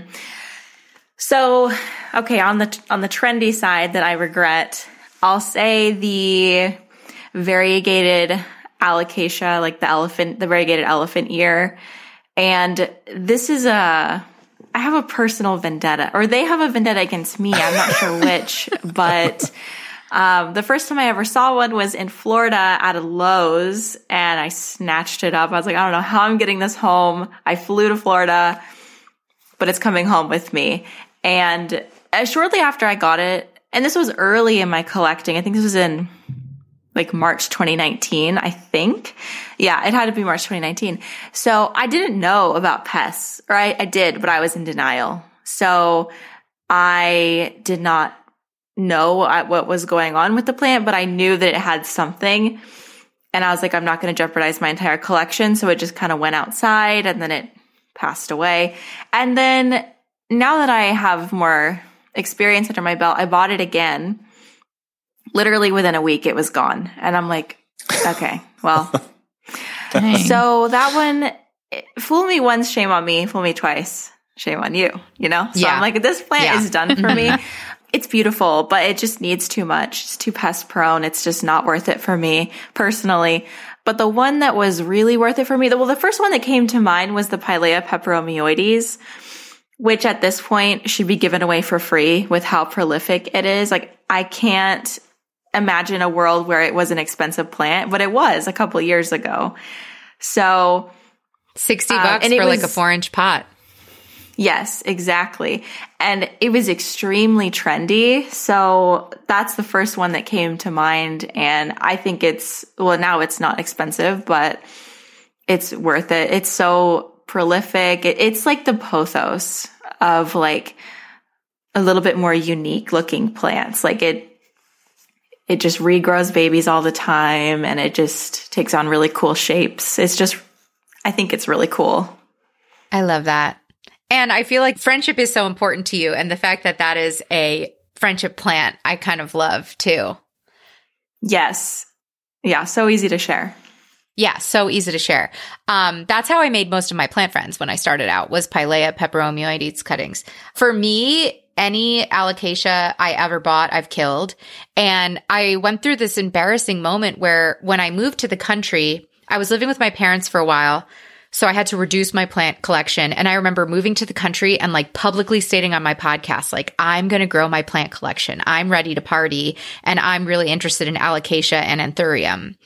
So, okay, on the on the trendy side that I regret, I'll say the variegated alocasia, like the elephant, the variegated elephant ear. And this is a, I have a personal vendetta, or they have a vendetta against me. I'm not sure which, but um, the first time I ever saw one was in Florida at a Lowe's, and I snatched it up. I was like, I don't know how I'm getting this home. I flew to Florida, but it's coming home with me. And uh, shortly after I got it, and this was early in my collecting, I think this was in like March twenty nineteen, I think. Yeah, it had to be March twenty nineteen. So I didn't know about pests, or I, I did, but I was in denial. So I did not know what was going on with the plant, but I knew that it had something. And I was like, I'm not going to jeopardize my entire collection. So it just kind of went outside, and then it passed away. And then now that I have more experience under my belt, I bought it again. Literally within a week, it was gone. And I'm like, okay, well. So that one, fool me once, shame on me. Fool me twice, shame on you, you know? So yeah. I'm like, this plant yeah. is done for me. It's beautiful, but it just needs too much. It's too pest prone. It's just not worth it for me personally. But the one that was really worth it for me, well, the first one that came to mind was the Pilea peperomioides, which at this point should be given away for free with how prolific it is. Like, I can't imagine a world where it was an expensive plant, but it was a couple of years ago. So sixty bucks um, for was, like a four inch pot. Yes, exactly. And it was extremely trendy. So that's the first one that came to mind. And I think it's, well, now it's not expensive, but it's worth it. It's so prolific. It, it's like the pothos of like a little bit more unique looking plants. Like it, it just regrows babies all the time, and it just takes on really cool shapes. It's just, I think it's really cool. I love that. And I feel like friendship is so important to you. And the fact that that is a friendship plant, I kind of love too. Yes. Yeah. So easy to share. Yeah. So easy to share. Um, that's how I made most of my plant friends when I started out, was Pilea peperomioides cuttings. For me, any alocasia I ever bought, I've killed. And I went through this embarrassing moment where when I moved to the country, I was living with my parents for a while. So I had to reduce my plant collection. And I remember moving to the country and like publicly stating on my podcast, like, I'm going to grow my plant collection. I'm ready to party. And I'm really interested in alocasia and anthurium.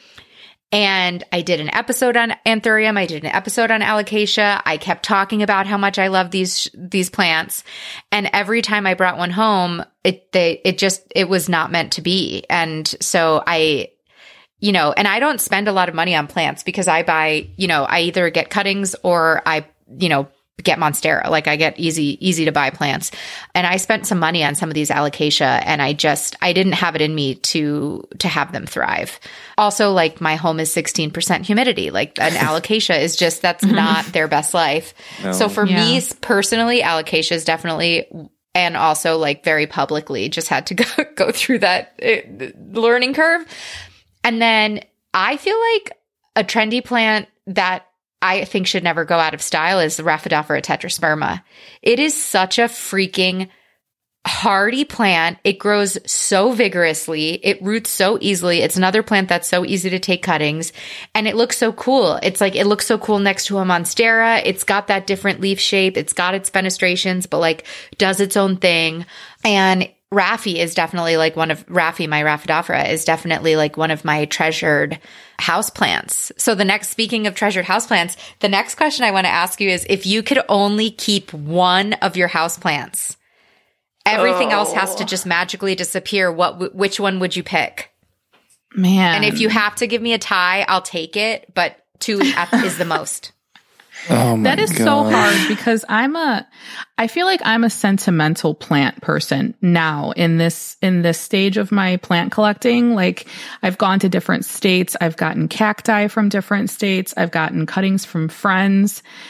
And I did an episode on anthurium. I did an episode on alocasia. I kept talking about how much I love these, these plants. And every time I brought one home, it, they, it just, it was not meant to be. And so I, you know, and I don't spend a lot of money on plants because I buy, you know, I either get cuttings or I, you know, get Monstera. Like I get easy, easy to buy plants. And I spent some money on some of these alocasia, and I just, I didn't have it in me to, to have them thrive. Also, like my home is sixteen percent humidity. Like an alocasia is just, that's not their best life. No. So for yeah. me personally, alocasia is definitely, and also like very publicly just had to go, go through that uh, learning curve. And then I feel like a trendy plant that I think should never go out of style is the Rhaphidophora tetrasperma. It is such a freaking hardy plant. It grows so vigorously. It roots so easily. It's another plant that's so easy to take cuttings, and it looks so cool. It's like, it looks so cool next to a Monstera. It's got that different leaf shape. It's got its fenestrations, but like does its own thing. And Raffi is definitely like one of Raffi, my Rhaphidophora is definitely like one of my treasured houseplants. So the next, speaking of treasured houseplants, the next question I want to ask you is, if you could only keep one of your houseplants, everything oh. else has to just magically disappear, what, which one would you pick? Man. And if you have to give me a tie, I'll take it, but two is the most. Oh my that is God. so hard because I'm a, I feel like I'm a sentimental plant person now in this, in this stage of my plant collecting. Like I've gone to different states. I've gotten cacti from different states. I've gotten cuttings from friends.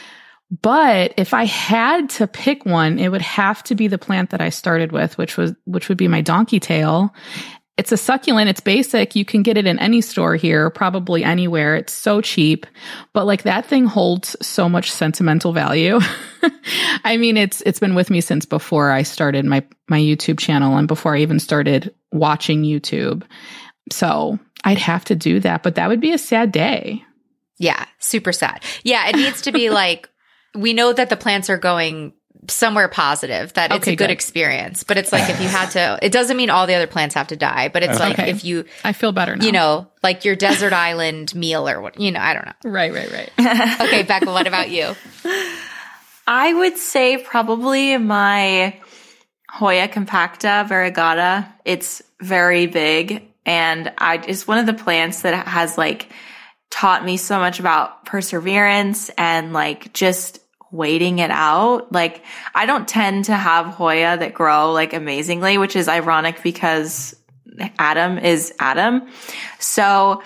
But if I had to pick one, it would have to be the plant that I started with, which was, which would be my donkey tail. It's a succulent. It's basic. You can get it in any store here, probably anywhere. It's so cheap, but like that thing holds so much sentimental value. I mean, it's, it's been with me since before I started my, my YouTube channel and before I even started watching YouTube. So I'd have to do that, but that would be a sad day. Yeah. Super sad. Yeah. It needs to be like, we know that the plants are going somewhere positive, that it's Okay, a good, good. experience. But it's like if you had to, it doesn't mean all the other plants have to die, but it's like Okay. if you, I feel better now. you know, like your desert island meal or what, you know, I don't know. Right, right, right. Okay, Becca, what about you? I would say probably my Hoya compacta variegata. It's very big, and I it's one of the plants that has like taught me so much about perseverance and like just waiting it out. Like I don't tend to have Hoya that grow like amazingly, which is ironic because Adam is Adam. So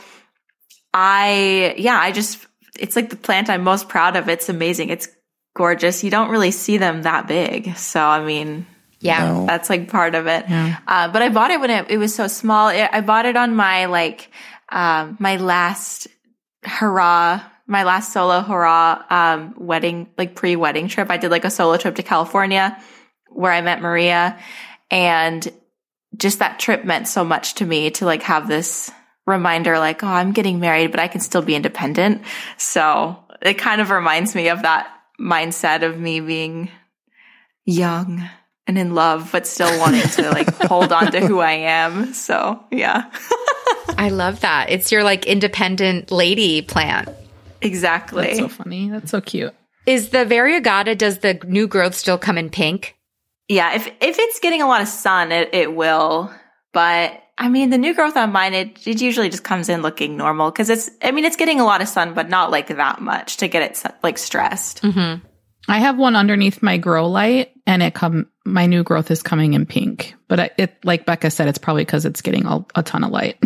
I, yeah, I just, it's like the plant I'm most proud of. It's amazing. It's gorgeous. You don't really see them that big. So, I mean, Yeah. No. that's like part of it. Yeah. Uh, but I bought it when it, it was so small. It, I bought it on my like, um, my last hurrah, my last solo hurrah, um, wedding, like pre-wedding trip. I did like a solo trip to California where I met Maria, and just that trip meant so much to me to like have this reminder, like, oh, I'm getting married, but I can still be independent. So it kind of reminds me of that mindset of me being young and in love, but still wanting to like hold on to who I am. So yeah. I love that. It's your like independent lady plant. Exactly. That's so funny. That's so cute. Is the variegata, does the new growth still come in pink? Yeah, if if it's getting a lot of sun, it, it will. But I mean, the new growth on mine, it, it usually just comes in looking normal because it's, I mean, it's getting a lot of sun, but not like that much to get it like stressed. Mm-hmm. I have one underneath my grow light, and it come my new growth is coming in pink. But I, it, like Becca said, it's probably because it's getting a, a ton of light.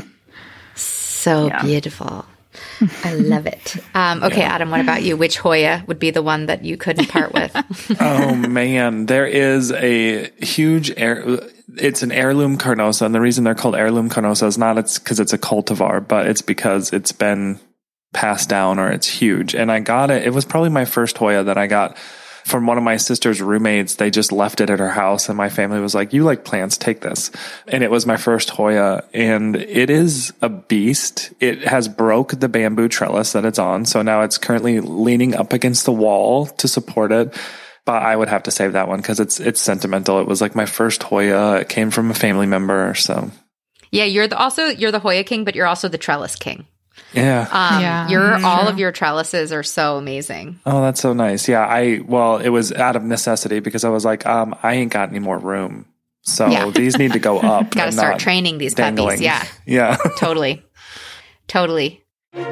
So Yeah. beautiful. I love it. Um, okay, Adam, what about you? Which Hoya would be the one that you couldn't part with? Oh man, there is a huge air. It's an heirloom carnosa, and the reason they're called heirloom carnosa is not it's because it's a cultivar, but it's because it's been passed down or it's huge. And I got it. It was probably my first Hoya that I got from one of my sister's roommates. They just left it at her house, and my family was like, "You like plants? Take this." And it was my first Hoya, and it is a beast. It has broke the bamboo trellis that it's on, so now it's currently leaning up against the wall to support it. But I would have to save that one because it's it's sentimental. It was like my first Hoya. It came from a family member, so Yeah, you're the, also you're the Hoya king, but you're also the trellis king. yeah. Um, Yeah, your that's all true. of your trellises are so amazing. Oh, that's so nice. Yeah, I well, it was out of necessity because I was like, um, I ain't got any more room, so Yeah. these need to go up. Got to and start not training these dangling. puppies. Yeah, yeah. totally, totally.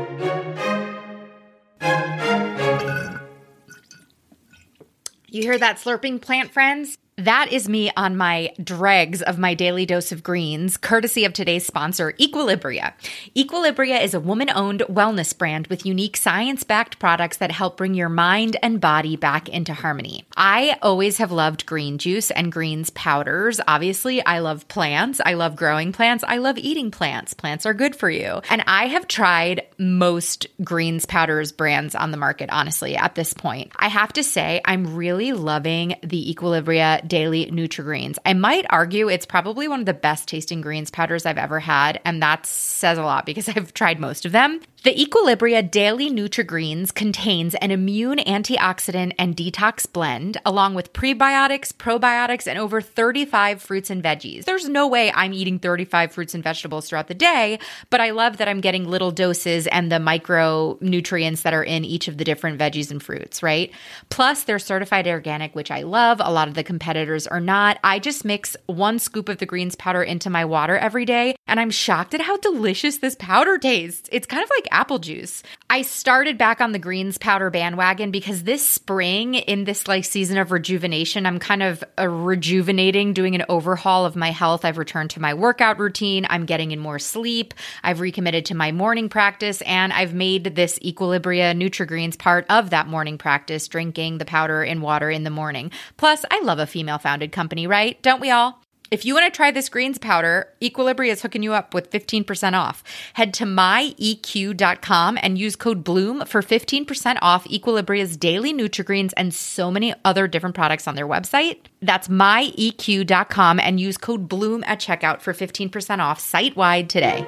You hear that slurping, plant friends? That is me on my dregs of my daily dose of greens, courtesy of today's sponsor, Equilibria. Equilibria is a woman-owned wellness brand with unique science-backed products that help bring your mind and body back into harmony. I always have loved green juice and greens powders. Obviously, I love plants. I love growing plants. I love eating plants. Plants are good for you. And I have tried most greens powders brands on the market, honestly, at this point. I have to say, I'm really loving the Equilibria Daily Nutri-Greens. I might argue it's probably one of the best tasting greens powders I've ever had, and that says a lot because I've tried most of them. The Equilibria Daily Nutri-Greens contains an immune antioxidant and detox blend, along with prebiotics, probiotics, and over thirty-five fruits and veggies. There's no way I'm eating thirty-five fruits and vegetables throughout the day, but I love that I'm getting little doses and the micronutrients that are in each of the different veggies and fruits, right? Plus, they're certified organic, which I love. A lot of the competitors are not. I just mix one scoop of the greens powder into my water every day, And I'm shocked at how delicious this powder tastes. It's kind of like apple juice. I started back on the greens powder bandwagon because this spring, in this like season of rejuvenation, I'm kind of uh, rejuvenating, doing an overhaul of my health. I've returned to my workout routine. I'm getting in more sleep. I've recommitted to my morning practice, and I've made this Equilibria Nutri-Greens part of that morning practice, drinking the powder in water in the morning. Plus, I love a female-founded company, right? Don't we all? If you want to try this greens powder, Equilibria is hooking you up with fifteen percent off. Head to my E Q dot com and use code BLOOM for fifteen percent off Equilibria's daily Nutri-Greens and so many other different products on their website. That's my E Q dot com and use code BLOOM at checkout for fifteen percent off site-wide today.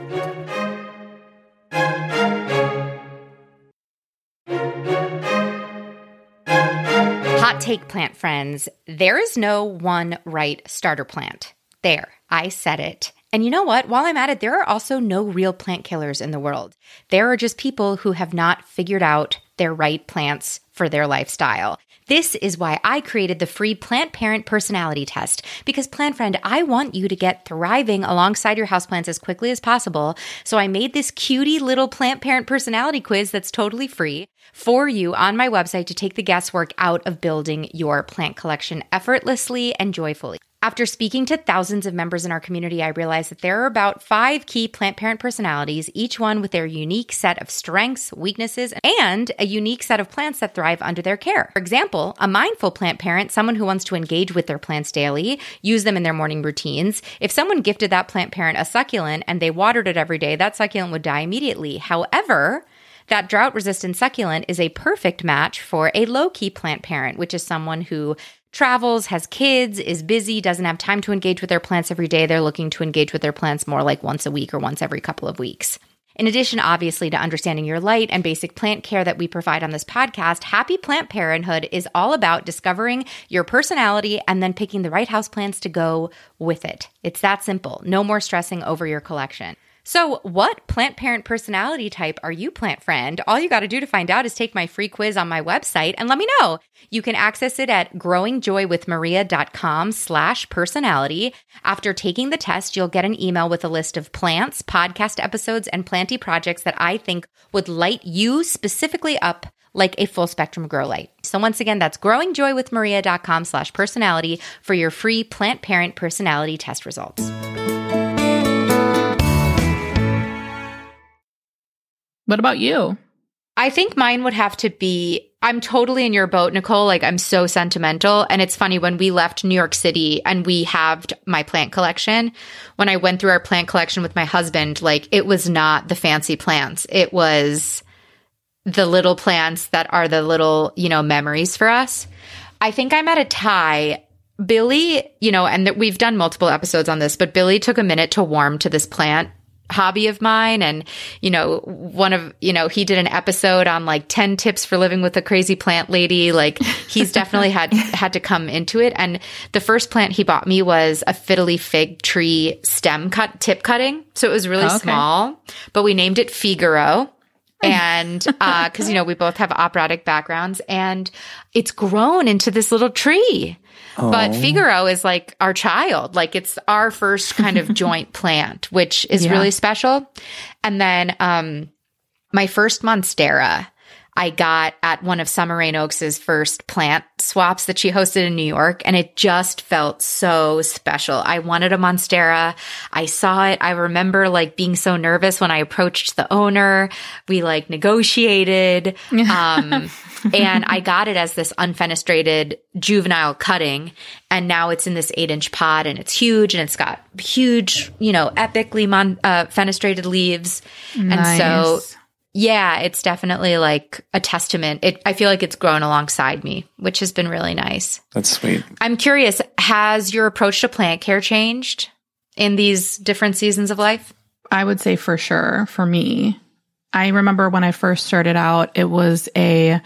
Hot take, plant friends. There is no one right starter plant. There, I said it. And you know what? While I'm at it, there are also no real plant killers in the world. There are just people who have not figured out their right plants for their lifestyle. This is why I created the free Plant Parent Personality Test. Because, Plant Friend, I want you to get thriving alongside your houseplants as quickly as possible. So I made this cutie little Plant Parent Personality Quiz that's totally free for you on my website to take the guesswork out of building your plant collection effortlessly and joyfully. After speaking to thousands of members in our community, I realized that there are about five key plant parent personalities, each one with their unique set of strengths, weaknesses, and a unique set of plants that thrive under their care. For example, a mindful plant parent, someone who wants to engage with their plants daily, use them in their morning routines. If someone gifted that plant parent a succulent and they watered it every day, that succulent would die immediately. However, that drought-resistant succulent is a perfect match for a low-key plant parent, which is someone who travels, has kids, is busy, doesn't have time to engage with their plants every day. They're looking to engage with their plants more like once a week or once every couple of weeks. In addition, obviously, to understanding your light and basic plant care that we provide on this podcast, Happy Plant Parenthood is all about discovering your personality and then picking the right houseplants to go with it. It's that simple. No more stressing over your collection. So what plant parent personality type are you, plant friend? All you got to do to find out is take my free quiz on my website and let me know. You can access it at growingjoywithmaria.com slash personality. After taking the test, you'll get an email with a list of plants, podcast episodes, and planty projects that I think would light you specifically up like a full spectrum grow light. So once again, that's growingjoywithmaria.com slash personality for your free plant parent personality test results. What about you? I think mine would have to be, I'm totally in your boat, Nicole. Like, I'm so sentimental. And it's funny, when we left New York City and we halved my plant collection, when I went through our plant collection with my husband, like, it was not the fancy plants. It was the little plants that are the little, you know, memories for us. I think I'm at a tie. Billy, you know, and th- we've done multiple episodes on this, but Billy took a minute to warm to this plant hobby of mine. And, you know, one of, you know, he did an episode on like ten tips for living with a crazy plant lady. Like, he's definitely had, had to come into it. And the first plant he bought me was a fiddly fig tree stem cut, tip cutting. So it was really okay. small, but we named it Figaro. And, uh, cause, you know, we both have operatic backgrounds, and it's grown into this little tree. Oh. But Figaro is like our child. Like, it's our first kind of joint plant, which is yeah. really special. And then, um, my first Monstera, I got at one of Summer Rain Oaks' first plant swaps that she hosted in New York, and it just felt so special. I wanted a Monstera. I saw it. I remember like being so nervous when I approached the owner. We like negotiated, um, and I got it as this unfenestrated juvenile cutting, and now it's in this eight-inch pot, and it's huge, and it's got huge, you know, epically mon- uh, fenestrated leaves, nice. And so. Yeah, it's definitely like a testament. It, I feel like it's grown alongside me, which has been really nice. That's sweet. I'm curious, has your approach to plant care changed in these different seasons of life? I would say for sure, for me. I remember when I first started out, it was a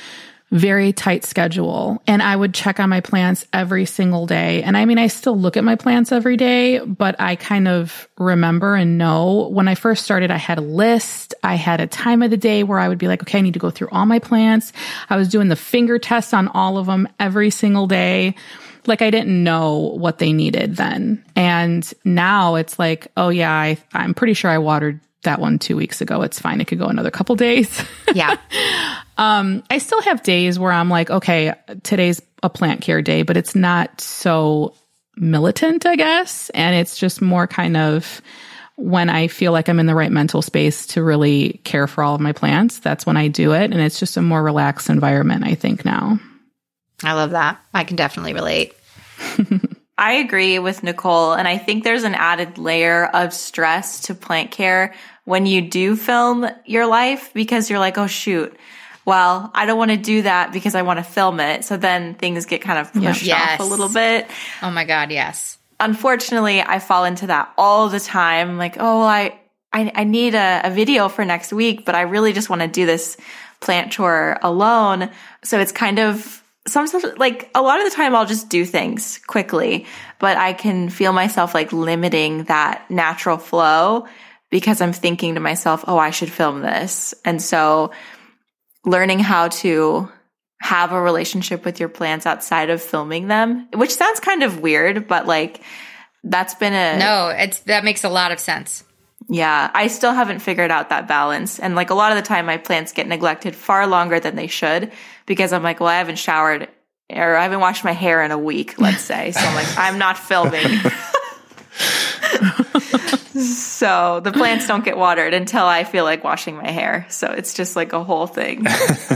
very tight schedule, and I would check on my plants every single day. And I mean, I still look at my plants every day, but I kind of remember and know when I first started, I had a list. I had a time of the day where I would be like, okay, I need to go through all my plants. I was doing the finger test on all of them every single day. like I didn't know what they needed then. And now it's like, oh yeah, I, I'm pretty sure I watered that one two weeks ago. It's fine. It could go another couple days. Yeah. um, I still have days where I'm like, okay, today's a plant care day, but it's not so militant, I guess. And it's just more kind of when I feel like I'm in the right mental space to really care for all of my plants. That's when I do it. And it's just a more relaxed environment, I think, now. I love that. I can definitely relate. I agree with Nicole. And I think there's an added layer of stress to plant care when you do film your life, because you're like, oh, shoot, well, I don't want to do that because I want to film it. So then things get kind of pushed Yeah. off Yes. a little bit. Oh my God, yes. Unfortunately, I fall into that all the time. Like, oh, I, I, I need a, a video for next week, but I really just want to do this plant chore alone. So it's kind of, some like a lot of the time I'll just do things quickly, but I can feel myself like limiting that natural flow because I'm thinking to myself, oh, I should film this. And so learning how to have a relationship with your plants outside of filming them, which sounds kind of weird, but like that's been a No, it's that makes a lot of sense. Yeah, I still haven't figured out that balance. And like a lot of the time my plants get neglected far longer than they should because I'm like, well, I haven't showered or I haven't washed my hair in a week, let's say. So I'm like, I'm not filming. So the plants don't get watered until I feel like washing my hair. So it's just like a whole thing.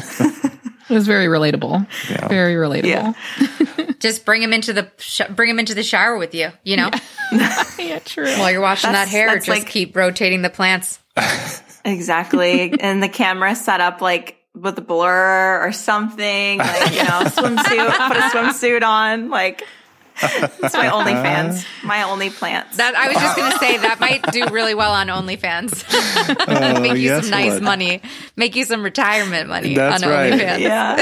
It was very relatable. Yeah. Very relatable. Yeah. Just bring him into the sh- bring him into the shower with you. You know, Yeah, yeah true. while you're washing That's- that hair, that's just like- keep rotating the plants. Exactly. And the camera set up like with a blur or something, like, you know, swimsuit, put a swimsuit on, like, it's my OnlyFans, my only plants. That I was just gonna say that might do really well on OnlyFans. Oh, Make you yes, some nice would. money. Make you some retirement money That's on right. OnlyFans.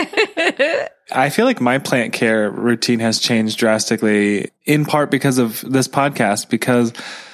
Yeah. I feel like my plant care routine has changed drastically, in part because of this podcast, because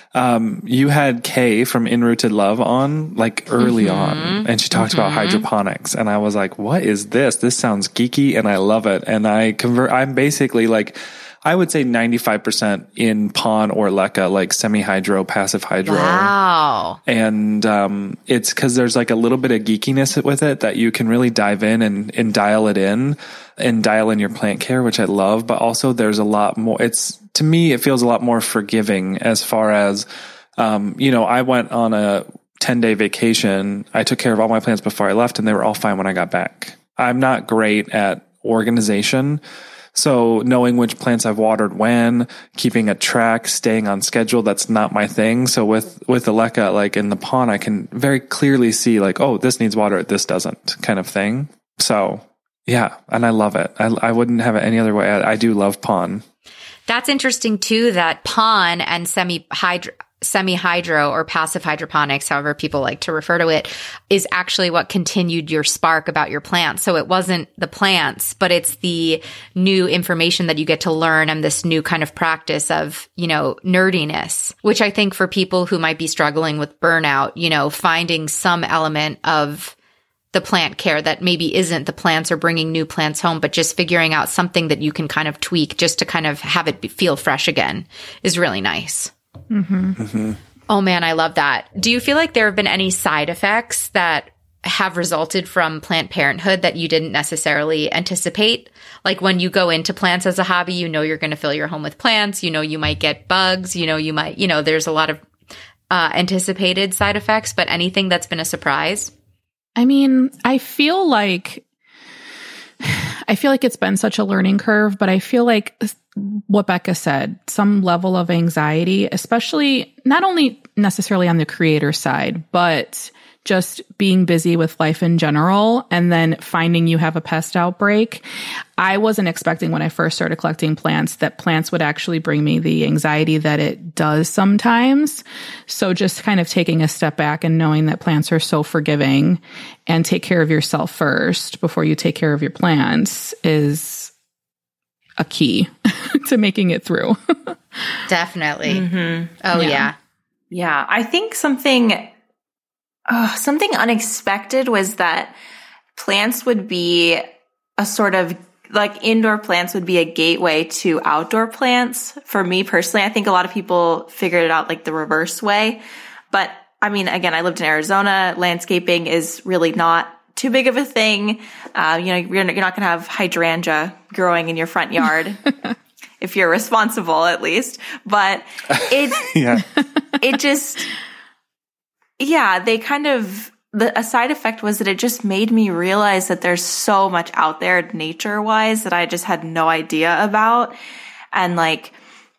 um, you had Kay from Enrooted Love on like early Mm-hmm. on, and she talked about hydroponics, and I was like, what is this? This sounds geeky and I love it. And I convert, I'm basically like, I would say ninety-five percent in Pon or Leca, like semi-hydro, passive hydro. Wow. And um, it's because there's like a little bit of geekiness with it that you can really dive in and, and dial it in and dial in your plant care, which I love. But also there's a lot more. It's, to me, it feels a lot more forgiving as far as, um, you know, I went on a ten day vacation. I took care of all my plants before I left and they were all fine when I got back. I'm not great at organization. So knowing which plants I've watered when, keeping a track, staying on schedule, that's not my thing. So with, with the Leca, like in the Pon, I can very clearly see like, oh, this needs water, this doesn't, kind of thing. So yeah, and I love it. I, I wouldn't have it any other way. I, I do love Pon. That's interesting too, that Pon and semi-hydro, semi-hydro or passive hydroponics, however people like to refer to it, is actually what continued your spark about your plants. So it wasn't the plants, but it's the new information that you get to learn and this new kind of practice of, you know, nerdiness, which I think for people who might be struggling with burnout, you know, finding some element of the plant care that maybe isn't the plants or bringing new plants home, but just figuring out something that you can kind of tweak just to kind of have it be, feel fresh again is really nice. Mm-hmm. Mm-hmm. Oh man, I love that. Do you feel like there have been any side effects that have resulted from Planned Parenthood that you didn't necessarily anticipate? Like when you go into plants as a hobby, you know you're going to fill your home with plants, you know you might get bugs, you know you might, you know, there's a lot of uh, anticipated side effects, but anything that's been a surprise? I mean, I feel like I feel like it's been such a learning curve, but I feel like what Becca said, some level of anxiety, especially not only necessarily on the creator side, but just being busy with life in general and then finding you have a pest outbreak. I wasn't expecting when I first started collecting plants that plants would actually bring me the anxiety that it does sometimes. So just kind of taking a step back and knowing that plants are so forgiving and take care of yourself first before you take care of your plants is a key to making it through. Definitely. Mm-hmm. Oh Yeah. yeah. Yeah. I think something, oh, something unexpected was that plants would be a sort of like indoor plants would be a gateway to outdoor plants. For me personally, I think a lot of people figured it out like the reverse way. But I mean, again, I lived in Arizona. Landscaping is really not too big of a thing. Uh, you know, you're, you're not going to have hydrangea growing in your front yard if you're responsible, at least. But it, yeah. it just, yeah, they kind of, the a side effect was that it just made me realize that there's so much out there nature wise that I just had no idea about. And like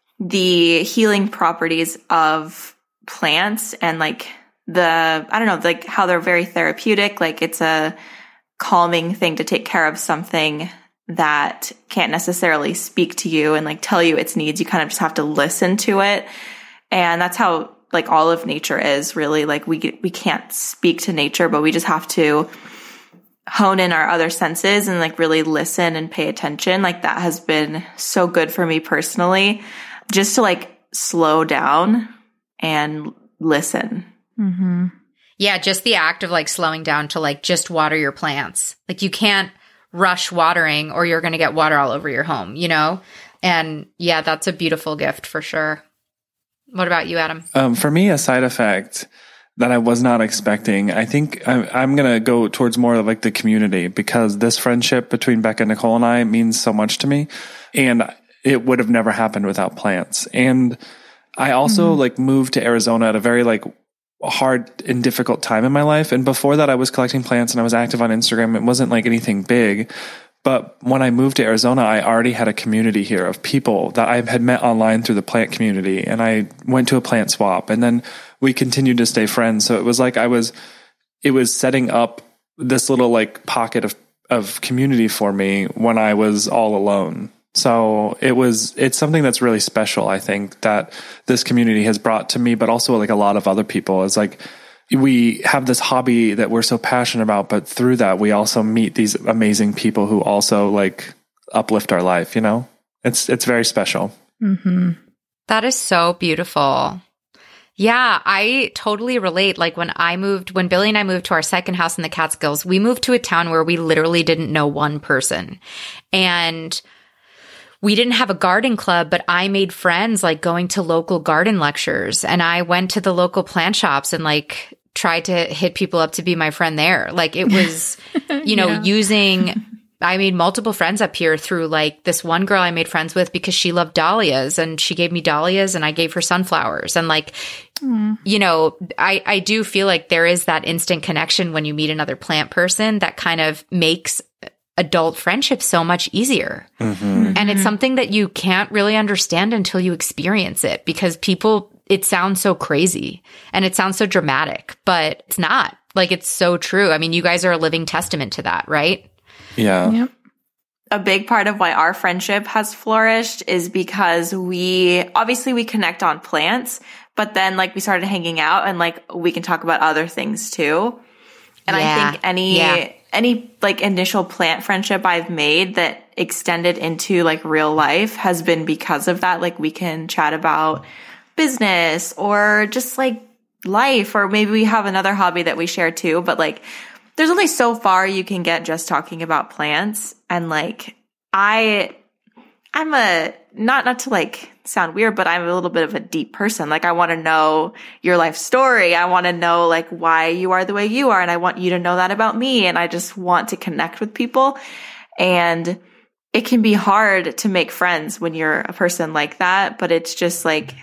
the healing properties of plants and like the, I don't know, like how they're very therapeutic. Like it's a calming thing to take care of something that can't necessarily speak to you and like tell you its needs. You kind of just have to listen to it. And that's how like all of nature is really. Like we we can't speak to nature, but we just have to hone in our other senses and like really listen and pay attention. Like that has been so good for me personally, just to like slow down and listen. Mm-hmm. Yeah, just the act of like slowing down to like just water your plants. Like you can't rush watering or you're going to get water all over your home, you know? And yeah, that's a beautiful gift for sure. What about you, Adam? Um, for me, a side effect that I was not expecting, I think I'm, I'm going to go towards more of like the community, because this friendship between Becca, Nicole, and I means so much to me. And it would have never happened without plants. And I also mm-hmm. like moved to Arizona at a very like hard and difficult time in my life. And before that, I was collecting plants and I was active on Instagram. It wasn't like anything big. But when I moved to Arizona, I already had a community here of people that I had met online through the plant community. And I went to a plant swap and then we continued to stay friends. So it was like I was, it was setting up this little like pocket of, of community for me when I was all alone. So it was, it's something that's really special, I think, that this community has brought to me, but also like a lot of other people. It's like, we have this hobby that we're so passionate about, but through that, we also meet these amazing people who also like uplift our life, you know? It's, it's very special. Mm-hmm. That is so beautiful. Yeah, I totally relate. Like when I moved, when Billy and I moved to our second house in the Catskills, we moved to a town where we literally didn't know one person. And we didn't have a garden club, but I made friends like going to local garden lectures. And I went to the local plant shops and like tried to hit people up to be my friend there. Like it was, you know, yeah. using, I made multiple friends up here through like this one girl I made friends with because she loved dahlias and she gave me dahlias and I gave her sunflowers. And like, mm. you know, I, I do feel like there is that instant connection when you meet another plant person that kind of makes adult friendship so much easier. Mm-hmm. And it's something that you can't really understand until you experience it, because people, it sounds so crazy and it sounds so dramatic, but it's not. Like, it's so true. I mean, you guys are a living testament to that, right? Yeah. Yep. A big part of why our friendship has flourished is because we, obviously we connect on plants, but then like we started hanging out and like we can talk about other things too. And yeah. I think any, yeah. any like initial plant friendship I've made that extended into like real life has been because of that. Like we can chat about business or just like life, or maybe we have another hobby that we share too, but like there's only so far you can get just talking about plants. And like, I, I'm a, not, not to like sound weird, but I'm a little bit of a deep person. Like I want to know your life story. I want to know like why you are the way you are. And I want you to know that about me. And I just want to connect with people. And it can be hard to make friends when you're a person like that, but it's just like,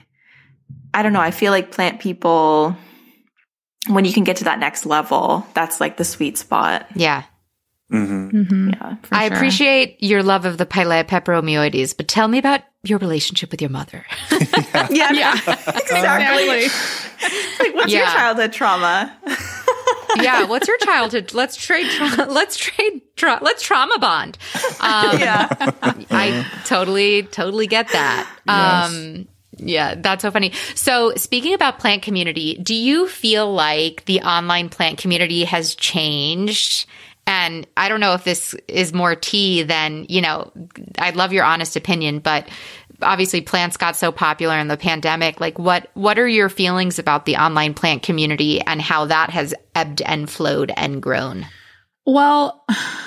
I don't know. I feel like plant people, when you can get to that next level, that's like the sweet spot. Yeah. Mm-hmm. Mm-hmm. Yeah. I sure. appreciate your love of the Pilea peperomioides, but tell me about your relationship with your mother. Yeah. Yeah. Exactly. Like, what's your Yeah. childhood trauma? Yeah, what's your childhood? Let's trade. Tra- let's trade. Tra- let's trauma bond. Um, Yeah. I totally, totally get that. Yes. Um, yeah, that's so funny. So, speaking about plant community, do you feel like the online plant community has changed? And I don't know if this is more tea than, you know, I'd love your honest opinion, but obviously plants got so popular in the pandemic. Like what, what are your feelings about the online plant community and how that has ebbed and flowed and grown? Well,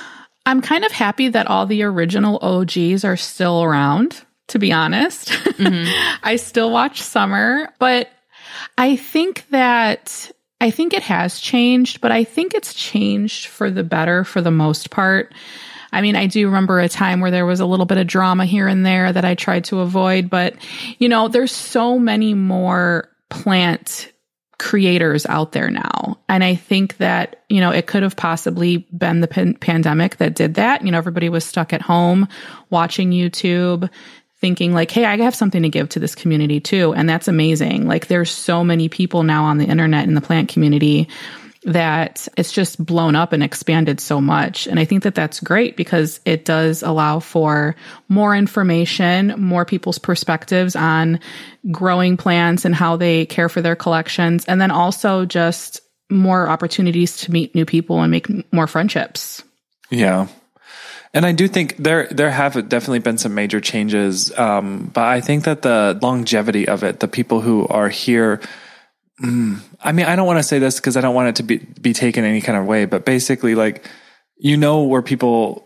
I'm kind of happy that all the original O Gs are still around, to be honest. Mm-hmm. I still watch Summer, but I think that, I think it has changed, but I think it's changed for the better for the most part. I mean, I do remember a time where there was a little bit of drama here and there that I tried to avoid, but, you know, there's so many more plant creators out there now. And I think that, you know, it could have possibly been the pan- pandemic that did that. You know, everybody was stuck at home watching YouTube, thinking like, hey, I have something to give to this community too. And that's amazing. Like there's so many people now on the internet in the plant community that it's just blown up and expanded so much. And I think that that's great because it does allow for more information, more people's perspectives on growing plants and how they care for their collections. And then also just more opportunities to meet new people and make more friendships. Yeah. And I do think there there have definitely been some major changes, um, but I think that the longevity of it, the people who are here, mm, I mean, I don't want to say this because I don't want it to be be taken any kind of way, but basically, like, you know where people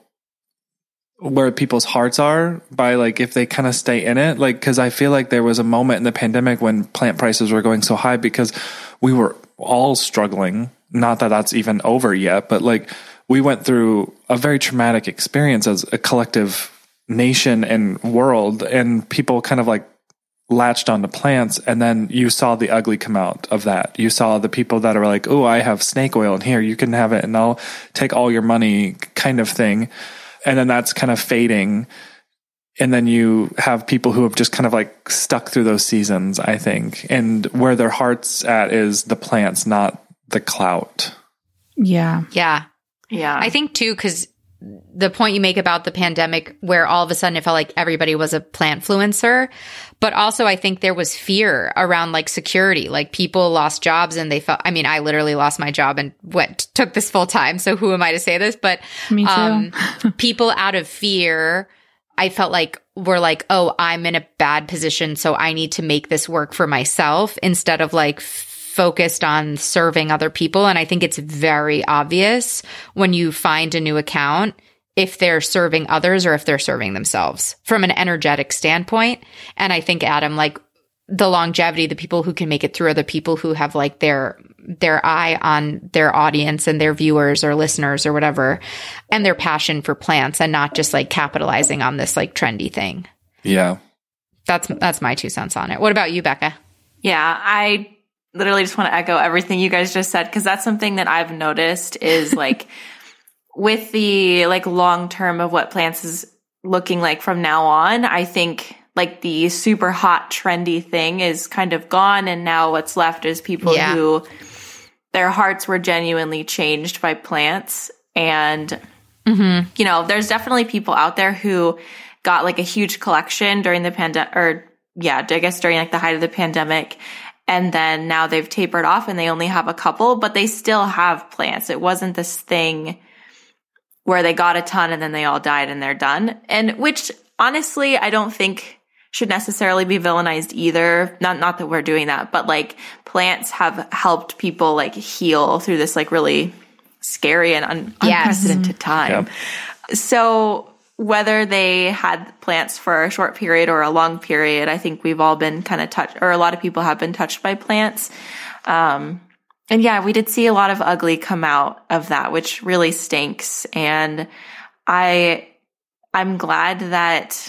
where people's hearts are by like if they kind of stay in it, like because I feel like there was a moment in the pandemic when plant prices were going so high because we were all struggling. Not that that's even over yet, but like. We went through a very traumatic experience as a collective nation and world, and people kind of like latched onto plants. And then you saw the ugly come out of that. You saw the people that are like, oh, I have snake oil in here. You can have it and I'll take all your money kind of thing. And then that's kind of fading. And then you have people who have just kind of like stuck through those seasons, I think. And where their heart's at is the plants, not the clout. Yeah. Yeah. Yeah. I think too, because the point you make about the pandemic where all of a sudden it felt like everybody was a plantfluencer, but also I think there was fear around like security, like people lost jobs and they felt, I mean, I literally lost my job and went, took this full time. So who am I to say this? But Me too. um, people out of fear, I felt like were like, oh, I'm in a bad position. So I need to make this work for myself instead of like focused on serving other people. And I think it's very obvious when you find a new account if they're serving others or if they're serving themselves from an energetic standpoint. And I think, Adam, like the longevity, the people who can make it through are the people who have like their their eye on their audience and their viewers or listeners or whatever, and their passion for plants and not just like capitalizing on this like trendy thing. Yeah. That's that's my two cents on it. What about you, Becca? Yeah, I literally just want to echo everything you guys just said, because that's something that I've noticed is like with the like long term of what plants is looking like from now on, I think like the super hot trendy thing is kind of gone. And now what's left is people yeah. who their hearts were genuinely changed by plants. And, mm-hmm. you know, there's definitely people out there who got like a huge collection during the pandemic, or yeah, I guess during like the height of the pandemic. And then now they've tapered off and they only have a couple, but they still have plants. It wasn't this thing where they got a ton and then they all died and they're done. And which honestly, I don't think should necessarily be villainized either. Not, not that we're doing that, but like plants have helped people like heal through this like really scary and un- yes. unprecedented time. Yep. So whether they had plants for a short period or a long period, I think we've all been kind of touched, or a lot of people have been touched by plants. Um, and yeah, we did see a lot of ugly come out of that, which really stinks. And I, I'm glad that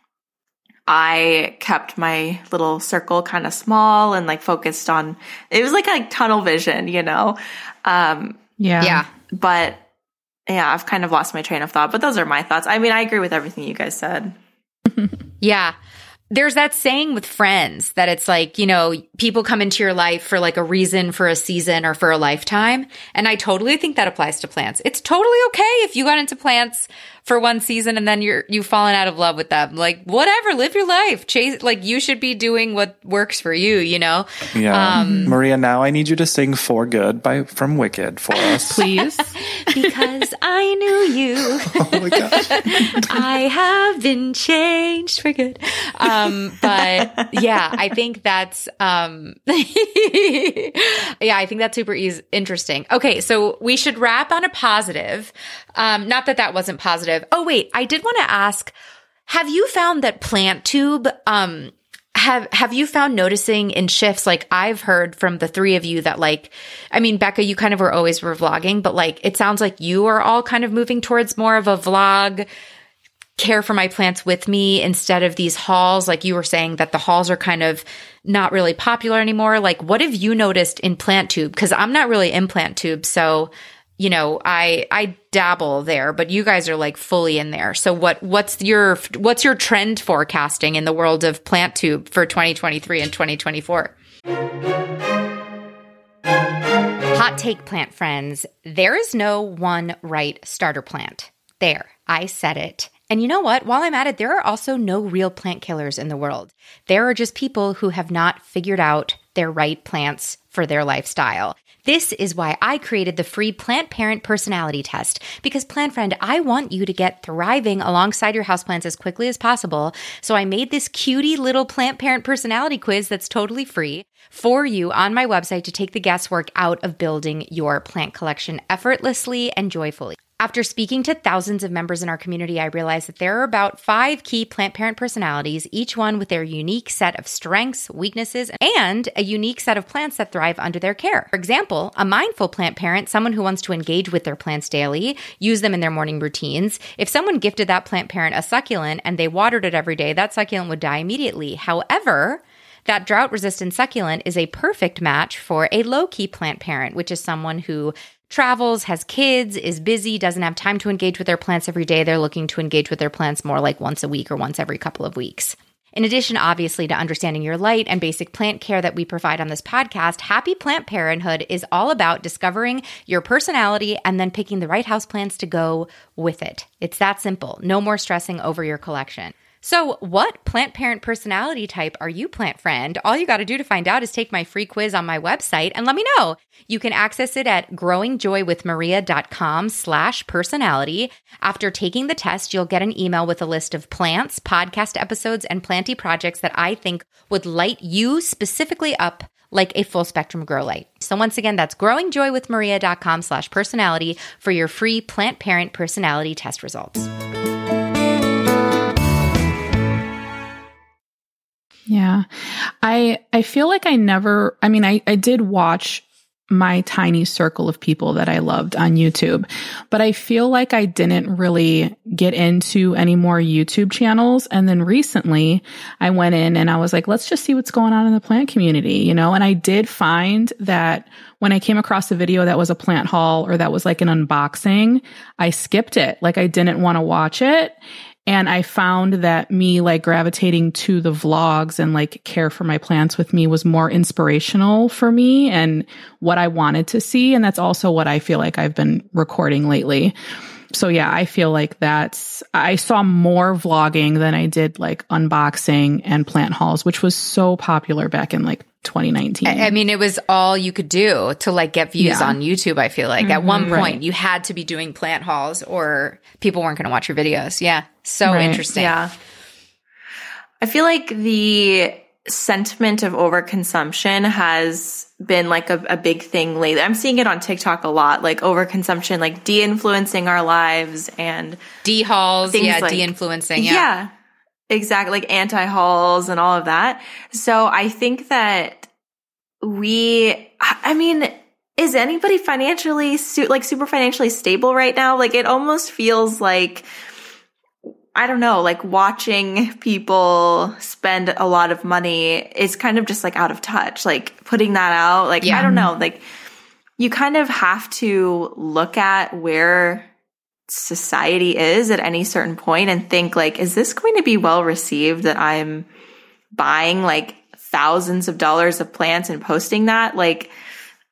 I kept my little circle kind of small and like focused on, it was like a tunnel vision, you know? Um, yeah. Yeah. But yeah, I've kind of lost my train of thought, but those are my thoughts. I mean, I agree with everything you guys said. Yeah. There's that saying with friends that it's like, you know, people come into your life for like a reason, for a season, or for a lifetime. And I totally think that applies to plants. It's totally okay if you got into plants for one season and then you're you've fallen out of love with them. Like, whatever, live your life. Chase, like, you should be doing what works for you, you know? Yeah. Um, Maria, now I need you to sing For Good by from Wicked for us. Please. Because I knew you. Oh my gosh. I have been changed for good. Um, but yeah, I think that's, um, yeah, I think that's super easy, interesting. Okay. So we should wrap on a positive. Um, not that that wasn't positive. Oh, wait, I did want to ask, have you found that PlantTube, um, have, have you found noticing in shifts? Like, I've heard from the three of you that, like, I mean, Becca, you kind of were always were vlogging, but like, it sounds like you are all kind of moving towards more of a vlog, care for my plants with me instead of these hauls. Like you were saying that the hauls are kind of not really popular anymore. Like, what have you noticed in PlantTube? Because I'm not really in PlantTube, so you know, I I dabble there, but you guys are like fully in there. So what what's your what's your trend forecasting in the world of PlantTube for twenty twenty-three and twenty twenty-four? Hot take, plant friends. There is no one right starter plant. There, I said it. And you know what? While I'm at it, there are also no real plant killers in the world. There are just people who have not figured out their right plants for their lifestyle. This is why I created the free Plant Parent Personality Test. Because, Plant Friend, I want you to get thriving alongside your houseplants as quickly as possible. So I made this cutie little Plant Parent Personality Quiz that's totally free for you on my website to take the guesswork out of building your plant collection effortlessly and joyfully. After speaking to thousands of members in our community, I realized that there are about five key plant parent personalities, each one with their unique set of strengths, weaknesses, and a unique set of plants that thrive under their care. For example, a mindful plant parent, someone who wants to engage with their plants daily, use them in their morning routines. If someone gifted that plant parent a succulent and they watered it every day, that succulent would die immediately. However, that drought-resistant succulent is a perfect match for a low-key plant parent, which is someone who travels, has kids, is busy, doesn't have time to engage with their plants every day. They're looking to engage with their plants more like once a week or once every couple of weeks. In addition, obviously, to understanding your light and basic plant care that we provide on this podcast, Happy Plant Parenthood is all about discovering your personality and then picking the right houseplants to go with it. It's that simple. No more stressing over your collection. So what plant parent personality type are you, plant friend? All you got to do to find out is take my free quiz on my website and let me know. You can access it at growingjoywithmaria.com slash personality. After taking the test, you'll get an email with a list of plants, podcast episodes, and planty projects that I think would light you specifically up like a full spectrum grow light. So once again, that's growingjoywithmaria.com slash personality for your free plant parent personality test results. Yeah. I I feel like I never, I mean, I, I did watch my tiny circle of people that I loved on YouTube, but I feel like I didn't really get into any more YouTube channels. And then recently I went in and I was like, let's just see what's going on in the plant community, you know? And I did find that when I came across a video that was a plant haul or that was like an unboxing, I skipped it. Like I didn't want to watch it. And I found that me like gravitating to the vlogs and like care for my plants with me was more inspirational for me and what I wanted to see. And that's also what I feel like I've been recording lately. So yeah, I feel like that's, I saw more vlogging than I did like unboxing and plant hauls, which was so popular back in like twenty nineteen. I mean, it was all you could do to like get views Yeah. on YouTube. I feel like mm-hmm, at one point right. you had to be doing plant hauls or people weren't going to watch your videos. Yeah. So Right. interesting. Yeah. I feel like the sentiment of overconsumption has been like a, a big thing lately. I'm seeing it on TikTok a lot, like overconsumption, like de-influencing our lives and De-hauls. Yeah. like, De-influencing. Yeah. Yeah, exactly. Like anti-hauls and all of that. So I think that we, I mean, is anybody financially, su- like super financially stable right now? Like it almost feels like, I don't know, like watching people spend a lot of money is kind of just like out of touch. Like putting that out, like, Yeah. I don't know, like you kind of have to look at where society is at any certain point and think like, is this going to be well received that I'm buying like thousands of dollars of plants and posting that? Like,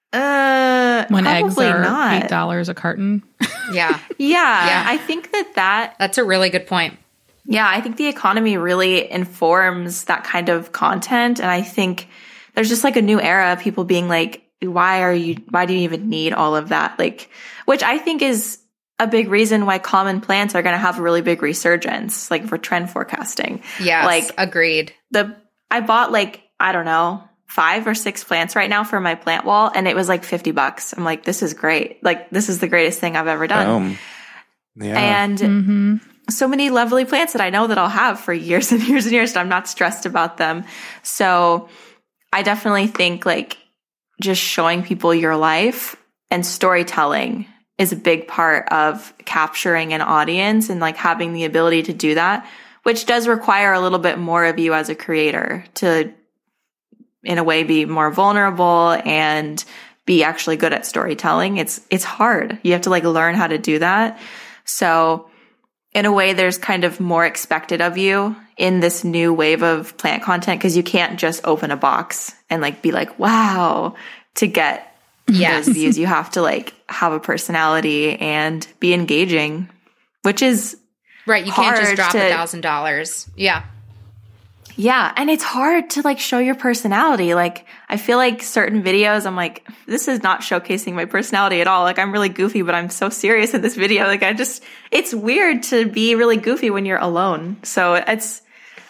Uh, when eggs probably are not. eight dollars a carton. Yeah. Yeah, Yeah. I think that that That's a really good point. Yeah, I think the economy really informs that kind of content. And I think there's just like a new era of people being like, why are you, why do you even need all of that? Like, which I think is a big reason why common plants are going to have a really big resurgence, like for trend forecasting. Yes. Like agreed. the, I bought like, I don't know, five or six plants right now for my plant wall. And it was like fifty bucks. I'm like, this is great. Like, this is the greatest thing I've ever done. Boom. Yeah. And Mm-hmm. so many lovely plants that I know that I'll have for years and years and years, and I'm not stressed about them. So I definitely think like just showing people your life and storytelling is a big part of capturing an audience and like having the ability to do that, which does require a little bit more of you as a creator to, in a way, be more vulnerable and be actually good at storytelling. It's, it's hard. You have to like learn how to do that. So in a way, there's kind of more expected of you in this new wave of plant content because you can't just open a box and like be like, wow, to get Yes. those views. You have to like have a personality and be engaging, which is Right. You can't just hard drop to- a thousand dollars. Yeah. Yeah. And it's hard to like show your personality. Like, I feel like certain videos, I'm like, this is not showcasing my personality at all. Like, I'm really goofy, but I'm so serious in this video. Like, I just, it's weird to be really goofy when you're alone. So it's,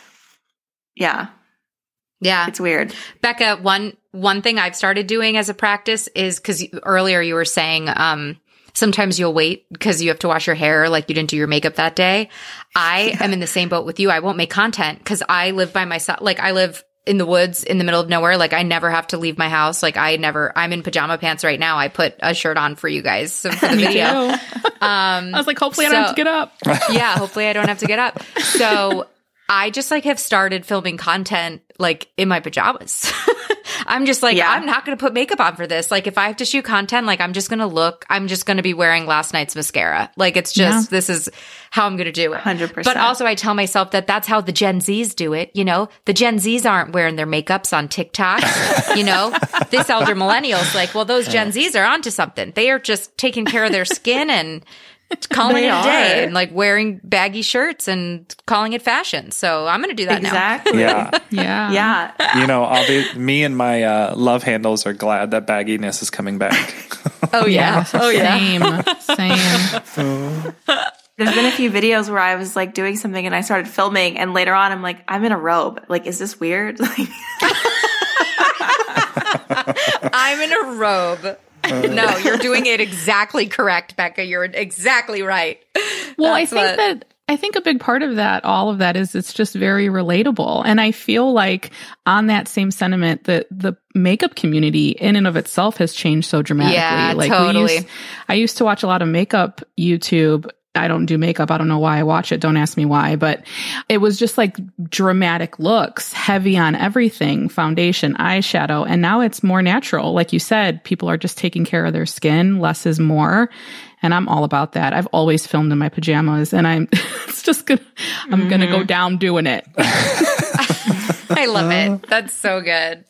yeah, Yeah. it's weird. Becca, one one thing I've started doing as a practice is because earlier you were saying um, sometimes you'll wait because you have to wash your hair, like you didn't do your makeup that day. I am in the same boat with you. I won't make content because I live by myself. Like I live in the woods in the middle of nowhere. Like I never have to leave my house. Like I never, I'm in pajama pants right now. I put a shirt on for you guys so for the Me video. too. Um, I was like, hopefully I don't have so- to get up. yeah, hopefully I don't have to get up. So I just like have started filming content like in my pajamas. I'm just like, Yeah. I'm not going to put makeup on for this. Like if I have to shoot content, like I'm just going to look, I'm just going to be wearing last night's mascara. Like it's just, Yeah. this is how I'm going to do it. one hundred percent. But also I tell myself that that's how the Gen Zs do it. You know, the Gen Zs aren't wearing their makeups on TikTok. You know, this elder millennials like, well, those Gen Zs are onto something. They are just taking care of their skin and calling They it a day are. and like wearing baggy shirts and calling it fashion. So I'm going to do that Exactly. Yeah. Yeah. Yeah. You know, I'll be, me and my uh, love handles are glad that bagginess is coming back. now. Oh yeah. Oh yeah. Same. Same. There's been a few videos where I was like doing something and I started filming and later on I'm like, I'm in a robe. Like, is this weird? Like, I'm in a robe. No, you're doing it exactly correct, Becca. You're exactly right. Well, I That's think what- that I think a big part of that, all of that is it's just very relatable. And I feel like on that same sentiment that the makeup community in and of itself has changed so dramatically. Yeah, like totally. we used, I used to watch a lot of makeup YouTube. I don't do makeup. I don't know why I watch it. Don't ask me why, but it was just like dramatic looks, heavy on everything, foundation, eyeshadow. And now it's more natural. Like you said, people are just taking care of their skin. Less is more. And I'm all about that. I've always filmed in my pajamas and I'm, it's just gonna, I'm going to go down doing it. I love it. That's so good.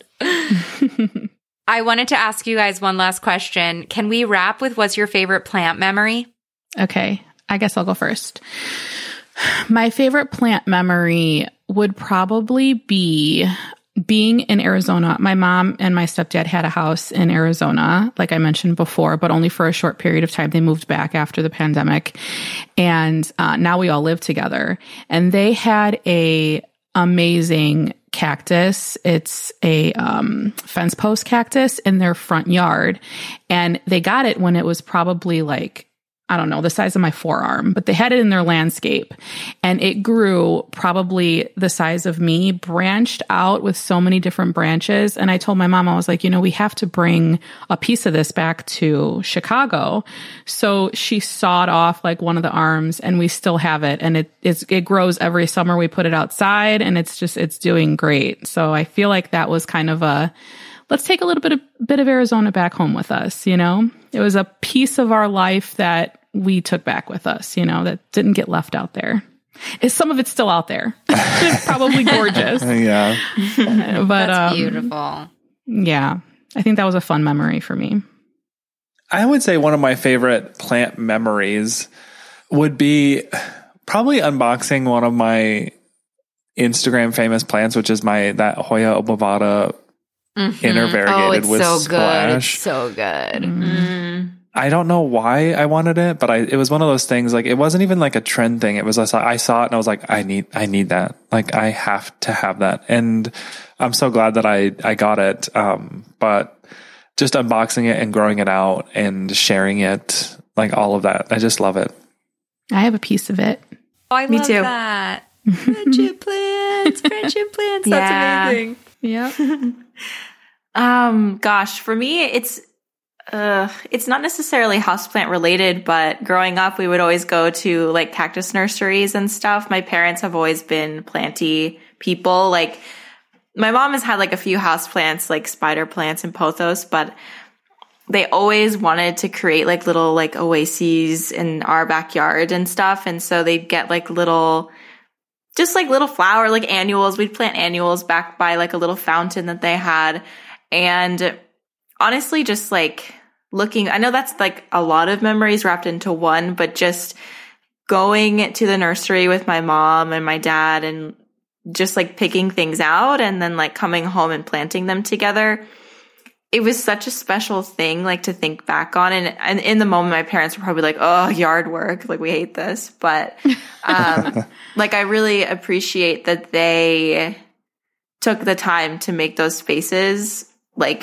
I wanted to ask you guys one last question. Can we wrap with what's your favorite plant memory? Okay. I guess I'll go first. My favorite plant memory would probably be being in Arizona. My mom and my stepdad had a house in Arizona, like I mentioned before, but only for a short period of time. They moved back after the pandemic. And uh, now we all live together. And they had a amazing cactus. It's a um, fence post cactus in their front yard. And they got it when it was probably like, I don't know, the size of my forearm, but they had it in their landscape and it grew probably the size of me, branched out with so many different branches. And I told my mom, I was like, you know, we have to bring a piece of this back to Chicago. So she sawed off like one of the arms and we still have it. And it it's, it grows every summer. We put it outside and it's just, it's doing great. So I feel like that was kind of a, let's take a little bit of, bit of Arizona back home with us. You know, it was a piece of our life that we took back with us, you know, that didn't get left out there. It's, some of it's still out there. It's probably gorgeous. Yeah. But That's um, beautiful. yeah, I think that was a fun memory for me. I would say one of my favorite plant memories would be probably unboxing one of my Instagram famous plants, which is my that Hoya obovata mm-hmm. intervariegated oh, with so splash. Good. So good. Mm-hmm. Mm. I don't know why I wanted it, but I it was one of those things. Like it wasn't even like a trend thing. It was I saw, I saw it and I was like, I need I need that. Like I have to have that, and I'm so glad that I I got it. Um, but just unboxing it and growing it out and sharing it, like all of that, I just love it. I have a piece of it. Oh, I Me love too. that. Friendship plants, friendship plants. That's yeah. amazing. Yeah. um, gosh, for me, it's uh, it's not necessarily houseplant related, but growing up, we would always go to like cactus nurseries and stuff. My parents have always been planty people. Like my mom has had like a few houseplants, like spider plants and pothos, but they always wanted to create like little like oases in our backyard and stuff. And so they'd get like little, just like little flower, like annuals. We'd plant annuals back by like a little fountain that they had. And honestly, just like looking, I know that's like a lot of memories wrapped into one, but just going to the nursery with my mom and my dad and just like picking things out and then like coming home and planting them together. It was such a special thing, like to think back on. And, and in the moment, my parents were probably like, oh, yard work. Like we hate this. But, um, like I really appreciate that they took the time to make those spaces. Like,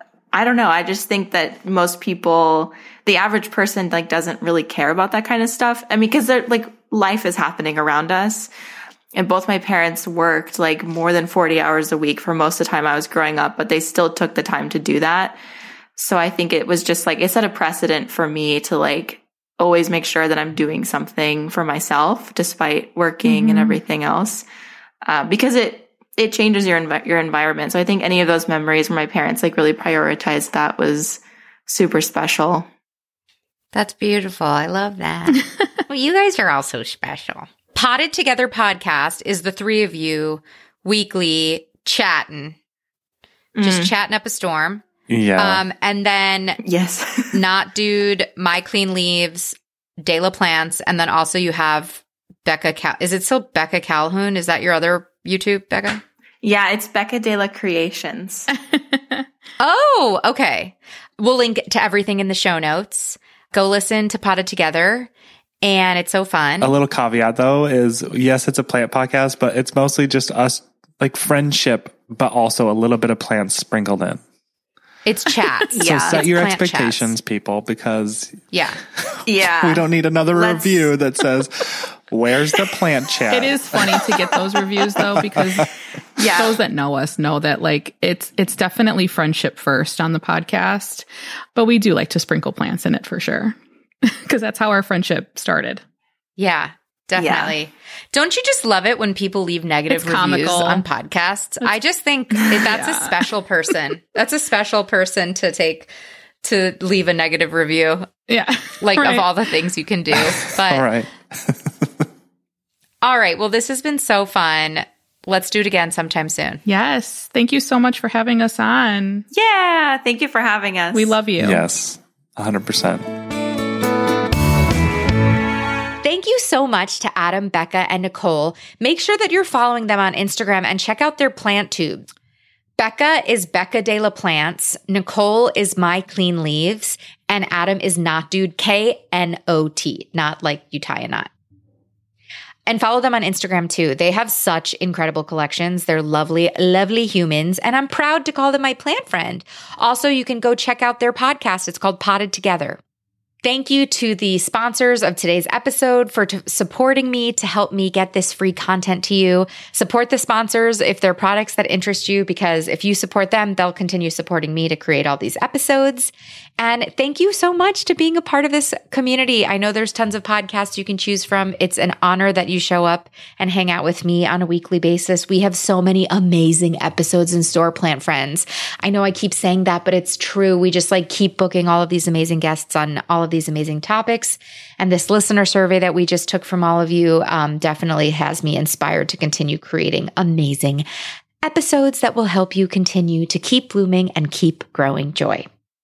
I don't know. I just think that most people, the average person like doesn't really care about that kind of stuff. I mean, cause they're like life is happening around us. And both my parents worked like more than forty hours a week for most of the time I was growing up, but they still took the time to do that. So I think it was just like, it set a precedent for me to like always make sure that I'm doing something for myself despite working mm-hmm. and everything else. Uh, because it, it changes your, env- your environment. So I think any of those memories where my parents like really prioritized that was super special. That's beautiful. I love that. Well, you guys are all so special. Potted Together podcast is the three of you weekly chatting, just mm. chatting up a storm. Yeah. Um, and then yes, Not Dude, My Clean Leaves, De La Plants, and then also you have Becca. Cal- is it still Becca Calhoun? Is that your other YouTube, Becca? Yeah, it's Becca De La Creations. Oh, okay. We'll link to everything in the show notes. Go listen to Potted Together. And it's so fun. A little caveat though is yes, it's a plant podcast, but it's mostly just us like friendship, but also a little bit of plants sprinkled in. It's chats. So yeah, set it's your expectations, chats. People, because yeah, yeah, we don't need another Let's... review that says, "Where's the plant chat?" It is funny to get those reviews though, because yeah. those that know us know that like it's it's definitely friendship first on the podcast, but we do like to sprinkle plants in it for sure. Because that's how our friendship started. Yeah, definitely. Yeah. Don't you just love it when people leave negative it's reviews comical. on podcasts? It's, I just think that's yeah. a special person. That's a special person to take to leave a negative review. Yeah. Like right. of all the things you can do. But all right. All right. Well, this has been so fun. Let's do it again sometime soon. Yes. Thank you so much for having us on. Yeah. Thank you for having us. We love you. Yes. one hundred percent. Thank you so much to Adam, Becca, and Nicole. Make sure that you're following them on Instagram and check out their plant tubes. Becca is Becca De La Plants, Nicole is My Clean Leaves, and Adam is Not Dude, K N O T, not like you tie a knot. And follow them on Instagram too. They have such incredible collections. They're lovely, lovely humans, and I'm proud to call them my plant friend. Also, you can go check out their podcast. It's called Potted Together. Thank you to the sponsors of today's episode for t- supporting me to help me get this free content to you. Support the sponsors if they're products that interest you, because if you support them, they'll continue supporting me to create all these episodes. And thank you so much to being a part of this community. I know there's tons of podcasts you can choose from. It's an honor that you show up and hang out with me on a weekly basis. We have so many amazing episodes in store, plant friends. I know I keep saying that, but it's true. We just like keep booking all of these amazing guests on all of these amazing topics. And this listener survey that we just took from all of you um, definitely has me inspired to continue creating amazing Episodes that will help you continue to keep blooming and keep growing joy.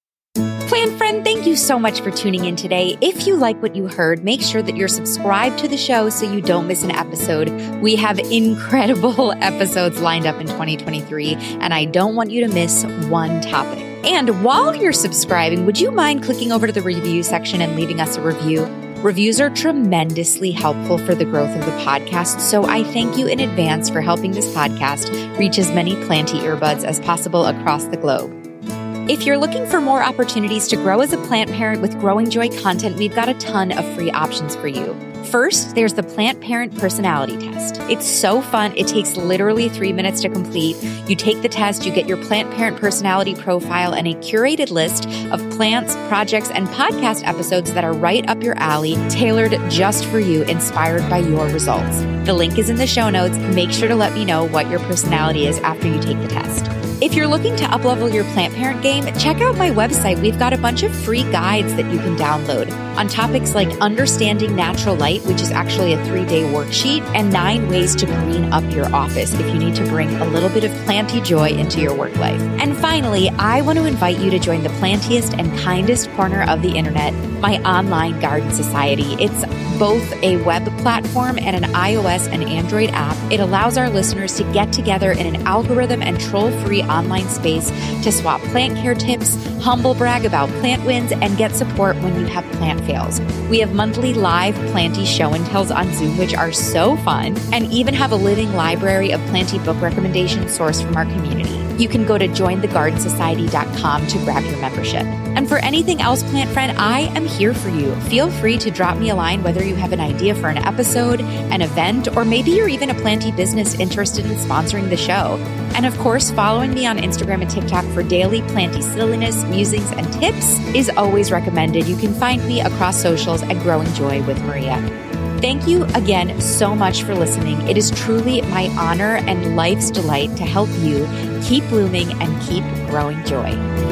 Plant friend, thank you so much for tuning in today. If you like what you heard, make sure that you're subscribed to the show so you don't miss an episode. We have incredible episodes lined up in twenty twenty-three, and I don't want you to miss one topic. And while you're subscribing, would you mind clicking over to the review section and leaving us a review? Reviews are tremendously helpful for the growth of the podcast, so I thank you in advance for helping this podcast reach as many planty earbuds as possible across the globe. If you're looking for more opportunities to grow as a plant parent with Growing Joy content, we've got a ton of free options for you. First, there's the Plant Parent Personality Test. It's so fun. It takes literally three minutes to complete. You take the test, you get your Plant Parent Personality profile and a curated list of plants, projects, and podcast episodes that are right up your alley, tailored just for you, inspired by your results. The link is in the show notes. Make sure to let me know what your personality is after you take the test. If you're looking to uplevel your plant parent game, check out my website. We've got a bunch of free guides that you can download on topics like understanding natural light, which is actually a three-day worksheet, and nine ways to green up your office if you need to bring a little bit of planty joy into your work life. And finally, I want to invite you to join the plantiest and kindest corner of the internet, my online garden society. It's both a web platform and an iOS and Android app. It allows our listeners to get together in an algorithm and troll-free online space to swap plant care tips, humble brag about plant wins, and get support when you have plant fails. We have monthly live planty show and tells on Zoom, which are so fun, and even have a living library of planty book recommendations sourced from our community. You can go to join the garden society dot com to grab your membership. And for anything else, plant friend, I am here for you. Feel free to drop me a line whether you have an idea for an episode, an event, or maybe you're even a planty business interested in sponsoring the show. And of course, following me on Instagram and TikTok for daily planty silliness, musings, and tips is always recommended. You can find me across socials at Growing Joy with Maria. Thank you again so much for listening. It is truly my honor and life's delight to help you keep blooming and keep growing joy.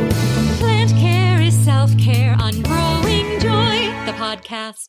Plant care is self-care on Growing Joy, the podcast.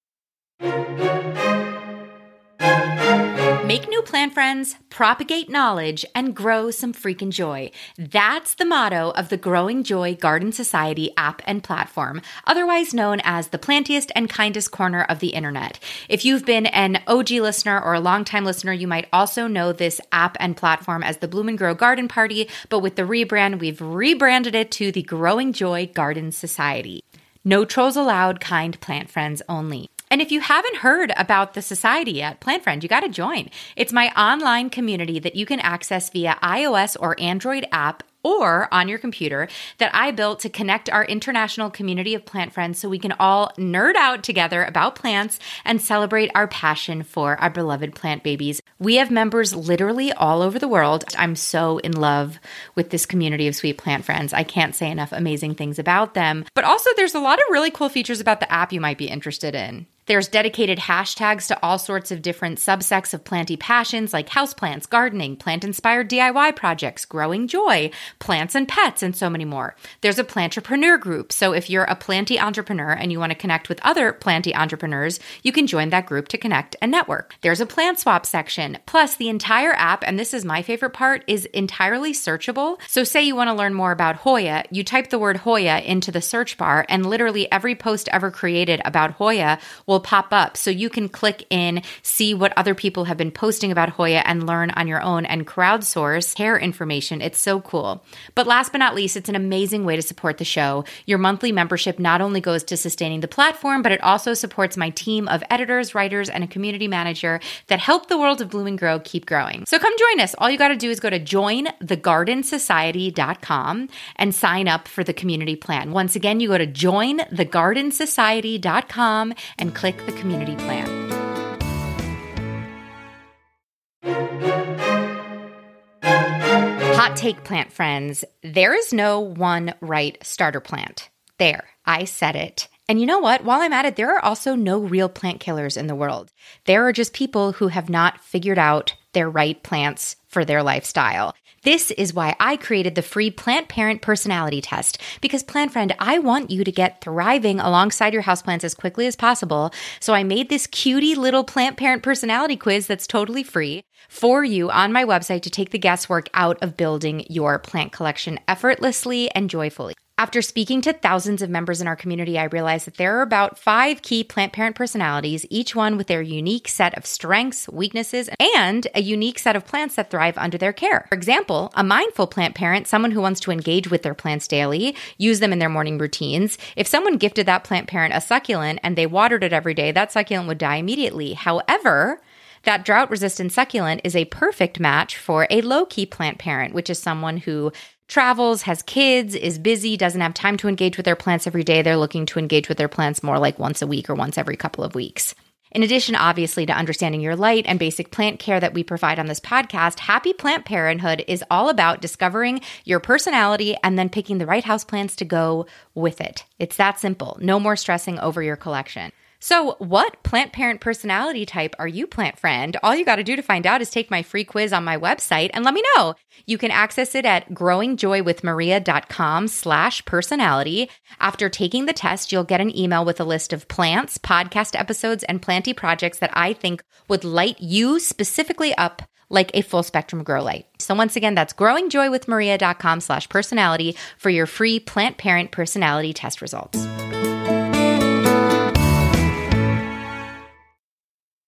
Make new plant friends, propagate knowledge, and grow some freaking joy. That's the motto of the Growing Joy Garden Society app and platform, otherwise known as the plantiest and kindest corner of the internet. If you've been an O G listener or a longtime listener, you might also know this app and platform as the Bloom and Grow Garden Party, but with the rebrand, we've rebranded it to the Growing Joy Garden Society. No trolls allowed, kind plant friends only. And if you haven't heard about the society yet, Plant Friend, you got to join. It's my online community that you can access via iOS or Android app or on your computer that I built to connect our international community of plant friends so we can all nerd out together about plants and celebrate our passion for our beloved plant babies. We have members literally all over the world. I'm so in love with this community of sweet plant friends. I can't say enough amazing things about them. But also there's a lot of really cool features about the app you might be interested in. There's dedicated hashtags to all sorts of different subsects of planty passions like houseplants, gardening, plant-inspired D I Y projects, growing joy, plants and pets, and so many more. There's a plantrepreneur group, so if you're a planty entrepreneur and you want to connect with other planty entrepreneurs, you can join that group to connect and network. There's a plant swap section. Plus, the entire app, and this is my favorite part, is entirely searchable. So say you want to learn more about Hoya, you type the word Hoya into the search bar, and literally every post ever created about Hoya will pop up. So you can click in, see what other people have been posting about Hoya, and learn on your own and crowdsource hair information. It's so cool. But last but not least, it's an amazing way to support the show. Your monthly membership not only goes to sustaining the platform, but it also supports my team of editors, writers, and a community manager that help the world of Bloom and Grow keep growing. So come join us. All you got to do is go to join the garden society dot com and sign up for the community plan. Once again, you go to join the garden society dot com and click the community plan. Hot take, plant friends. There is no one right starter plant. There, I said it. And you know what? While I'm at it, there are also no real plant killers in the world. There are just people who have not figured out their right plants for their lifestyle. This is why I created the free Plant Parent Personality Test, because Plant Friend, I want you to get thriving alongside your houseplants as quickly as possible. So I made this cutie little Plant Parent Personality quiz that's totally free for you on my website to take the guesswork out of building your plant collection effortlessly and joyfully. After speaking to thousands of members in our community, I realized that there are about five key plant parent personalities, each one with their unique set of strengths, weaknesses, and a unique set of plants that thrive under their care. For example, a mindful plant parent, someone who wants to engage with their plants daily, use them in their morning routines. If someone gifted that plant parent a succulent and they watered it every day, that succulent would die immediately. However, that drought-resistant succulent is a perfect match for a low-key plant parent, which is someone who travels, has kids, is busy, doesn't have time to engage with their plants every day. They're looking to engage with their plants more like once a week or once every couple of weeks. In addition, obviously, to understanding your light and basic plant care that we provide on this podcast, Happy Plant Parenthood is all about discovering your personality and then picking the right houseplants to go with it. It's that simple. No more stressing over your collection. So what plant parent personality type are you, Plant Friend? All you got to do to find out is take my free quiz on my website and let me know. You can access it at growingjoywithmaria.com slash personality. After taking the test, you'll get an email with a list of plants, podcast episodes, and planty projects that I think would light you specifically up like a full spectrum grow light. So once again, that's growingjoywithmaria.com slash personality for your free plant parent personality test results.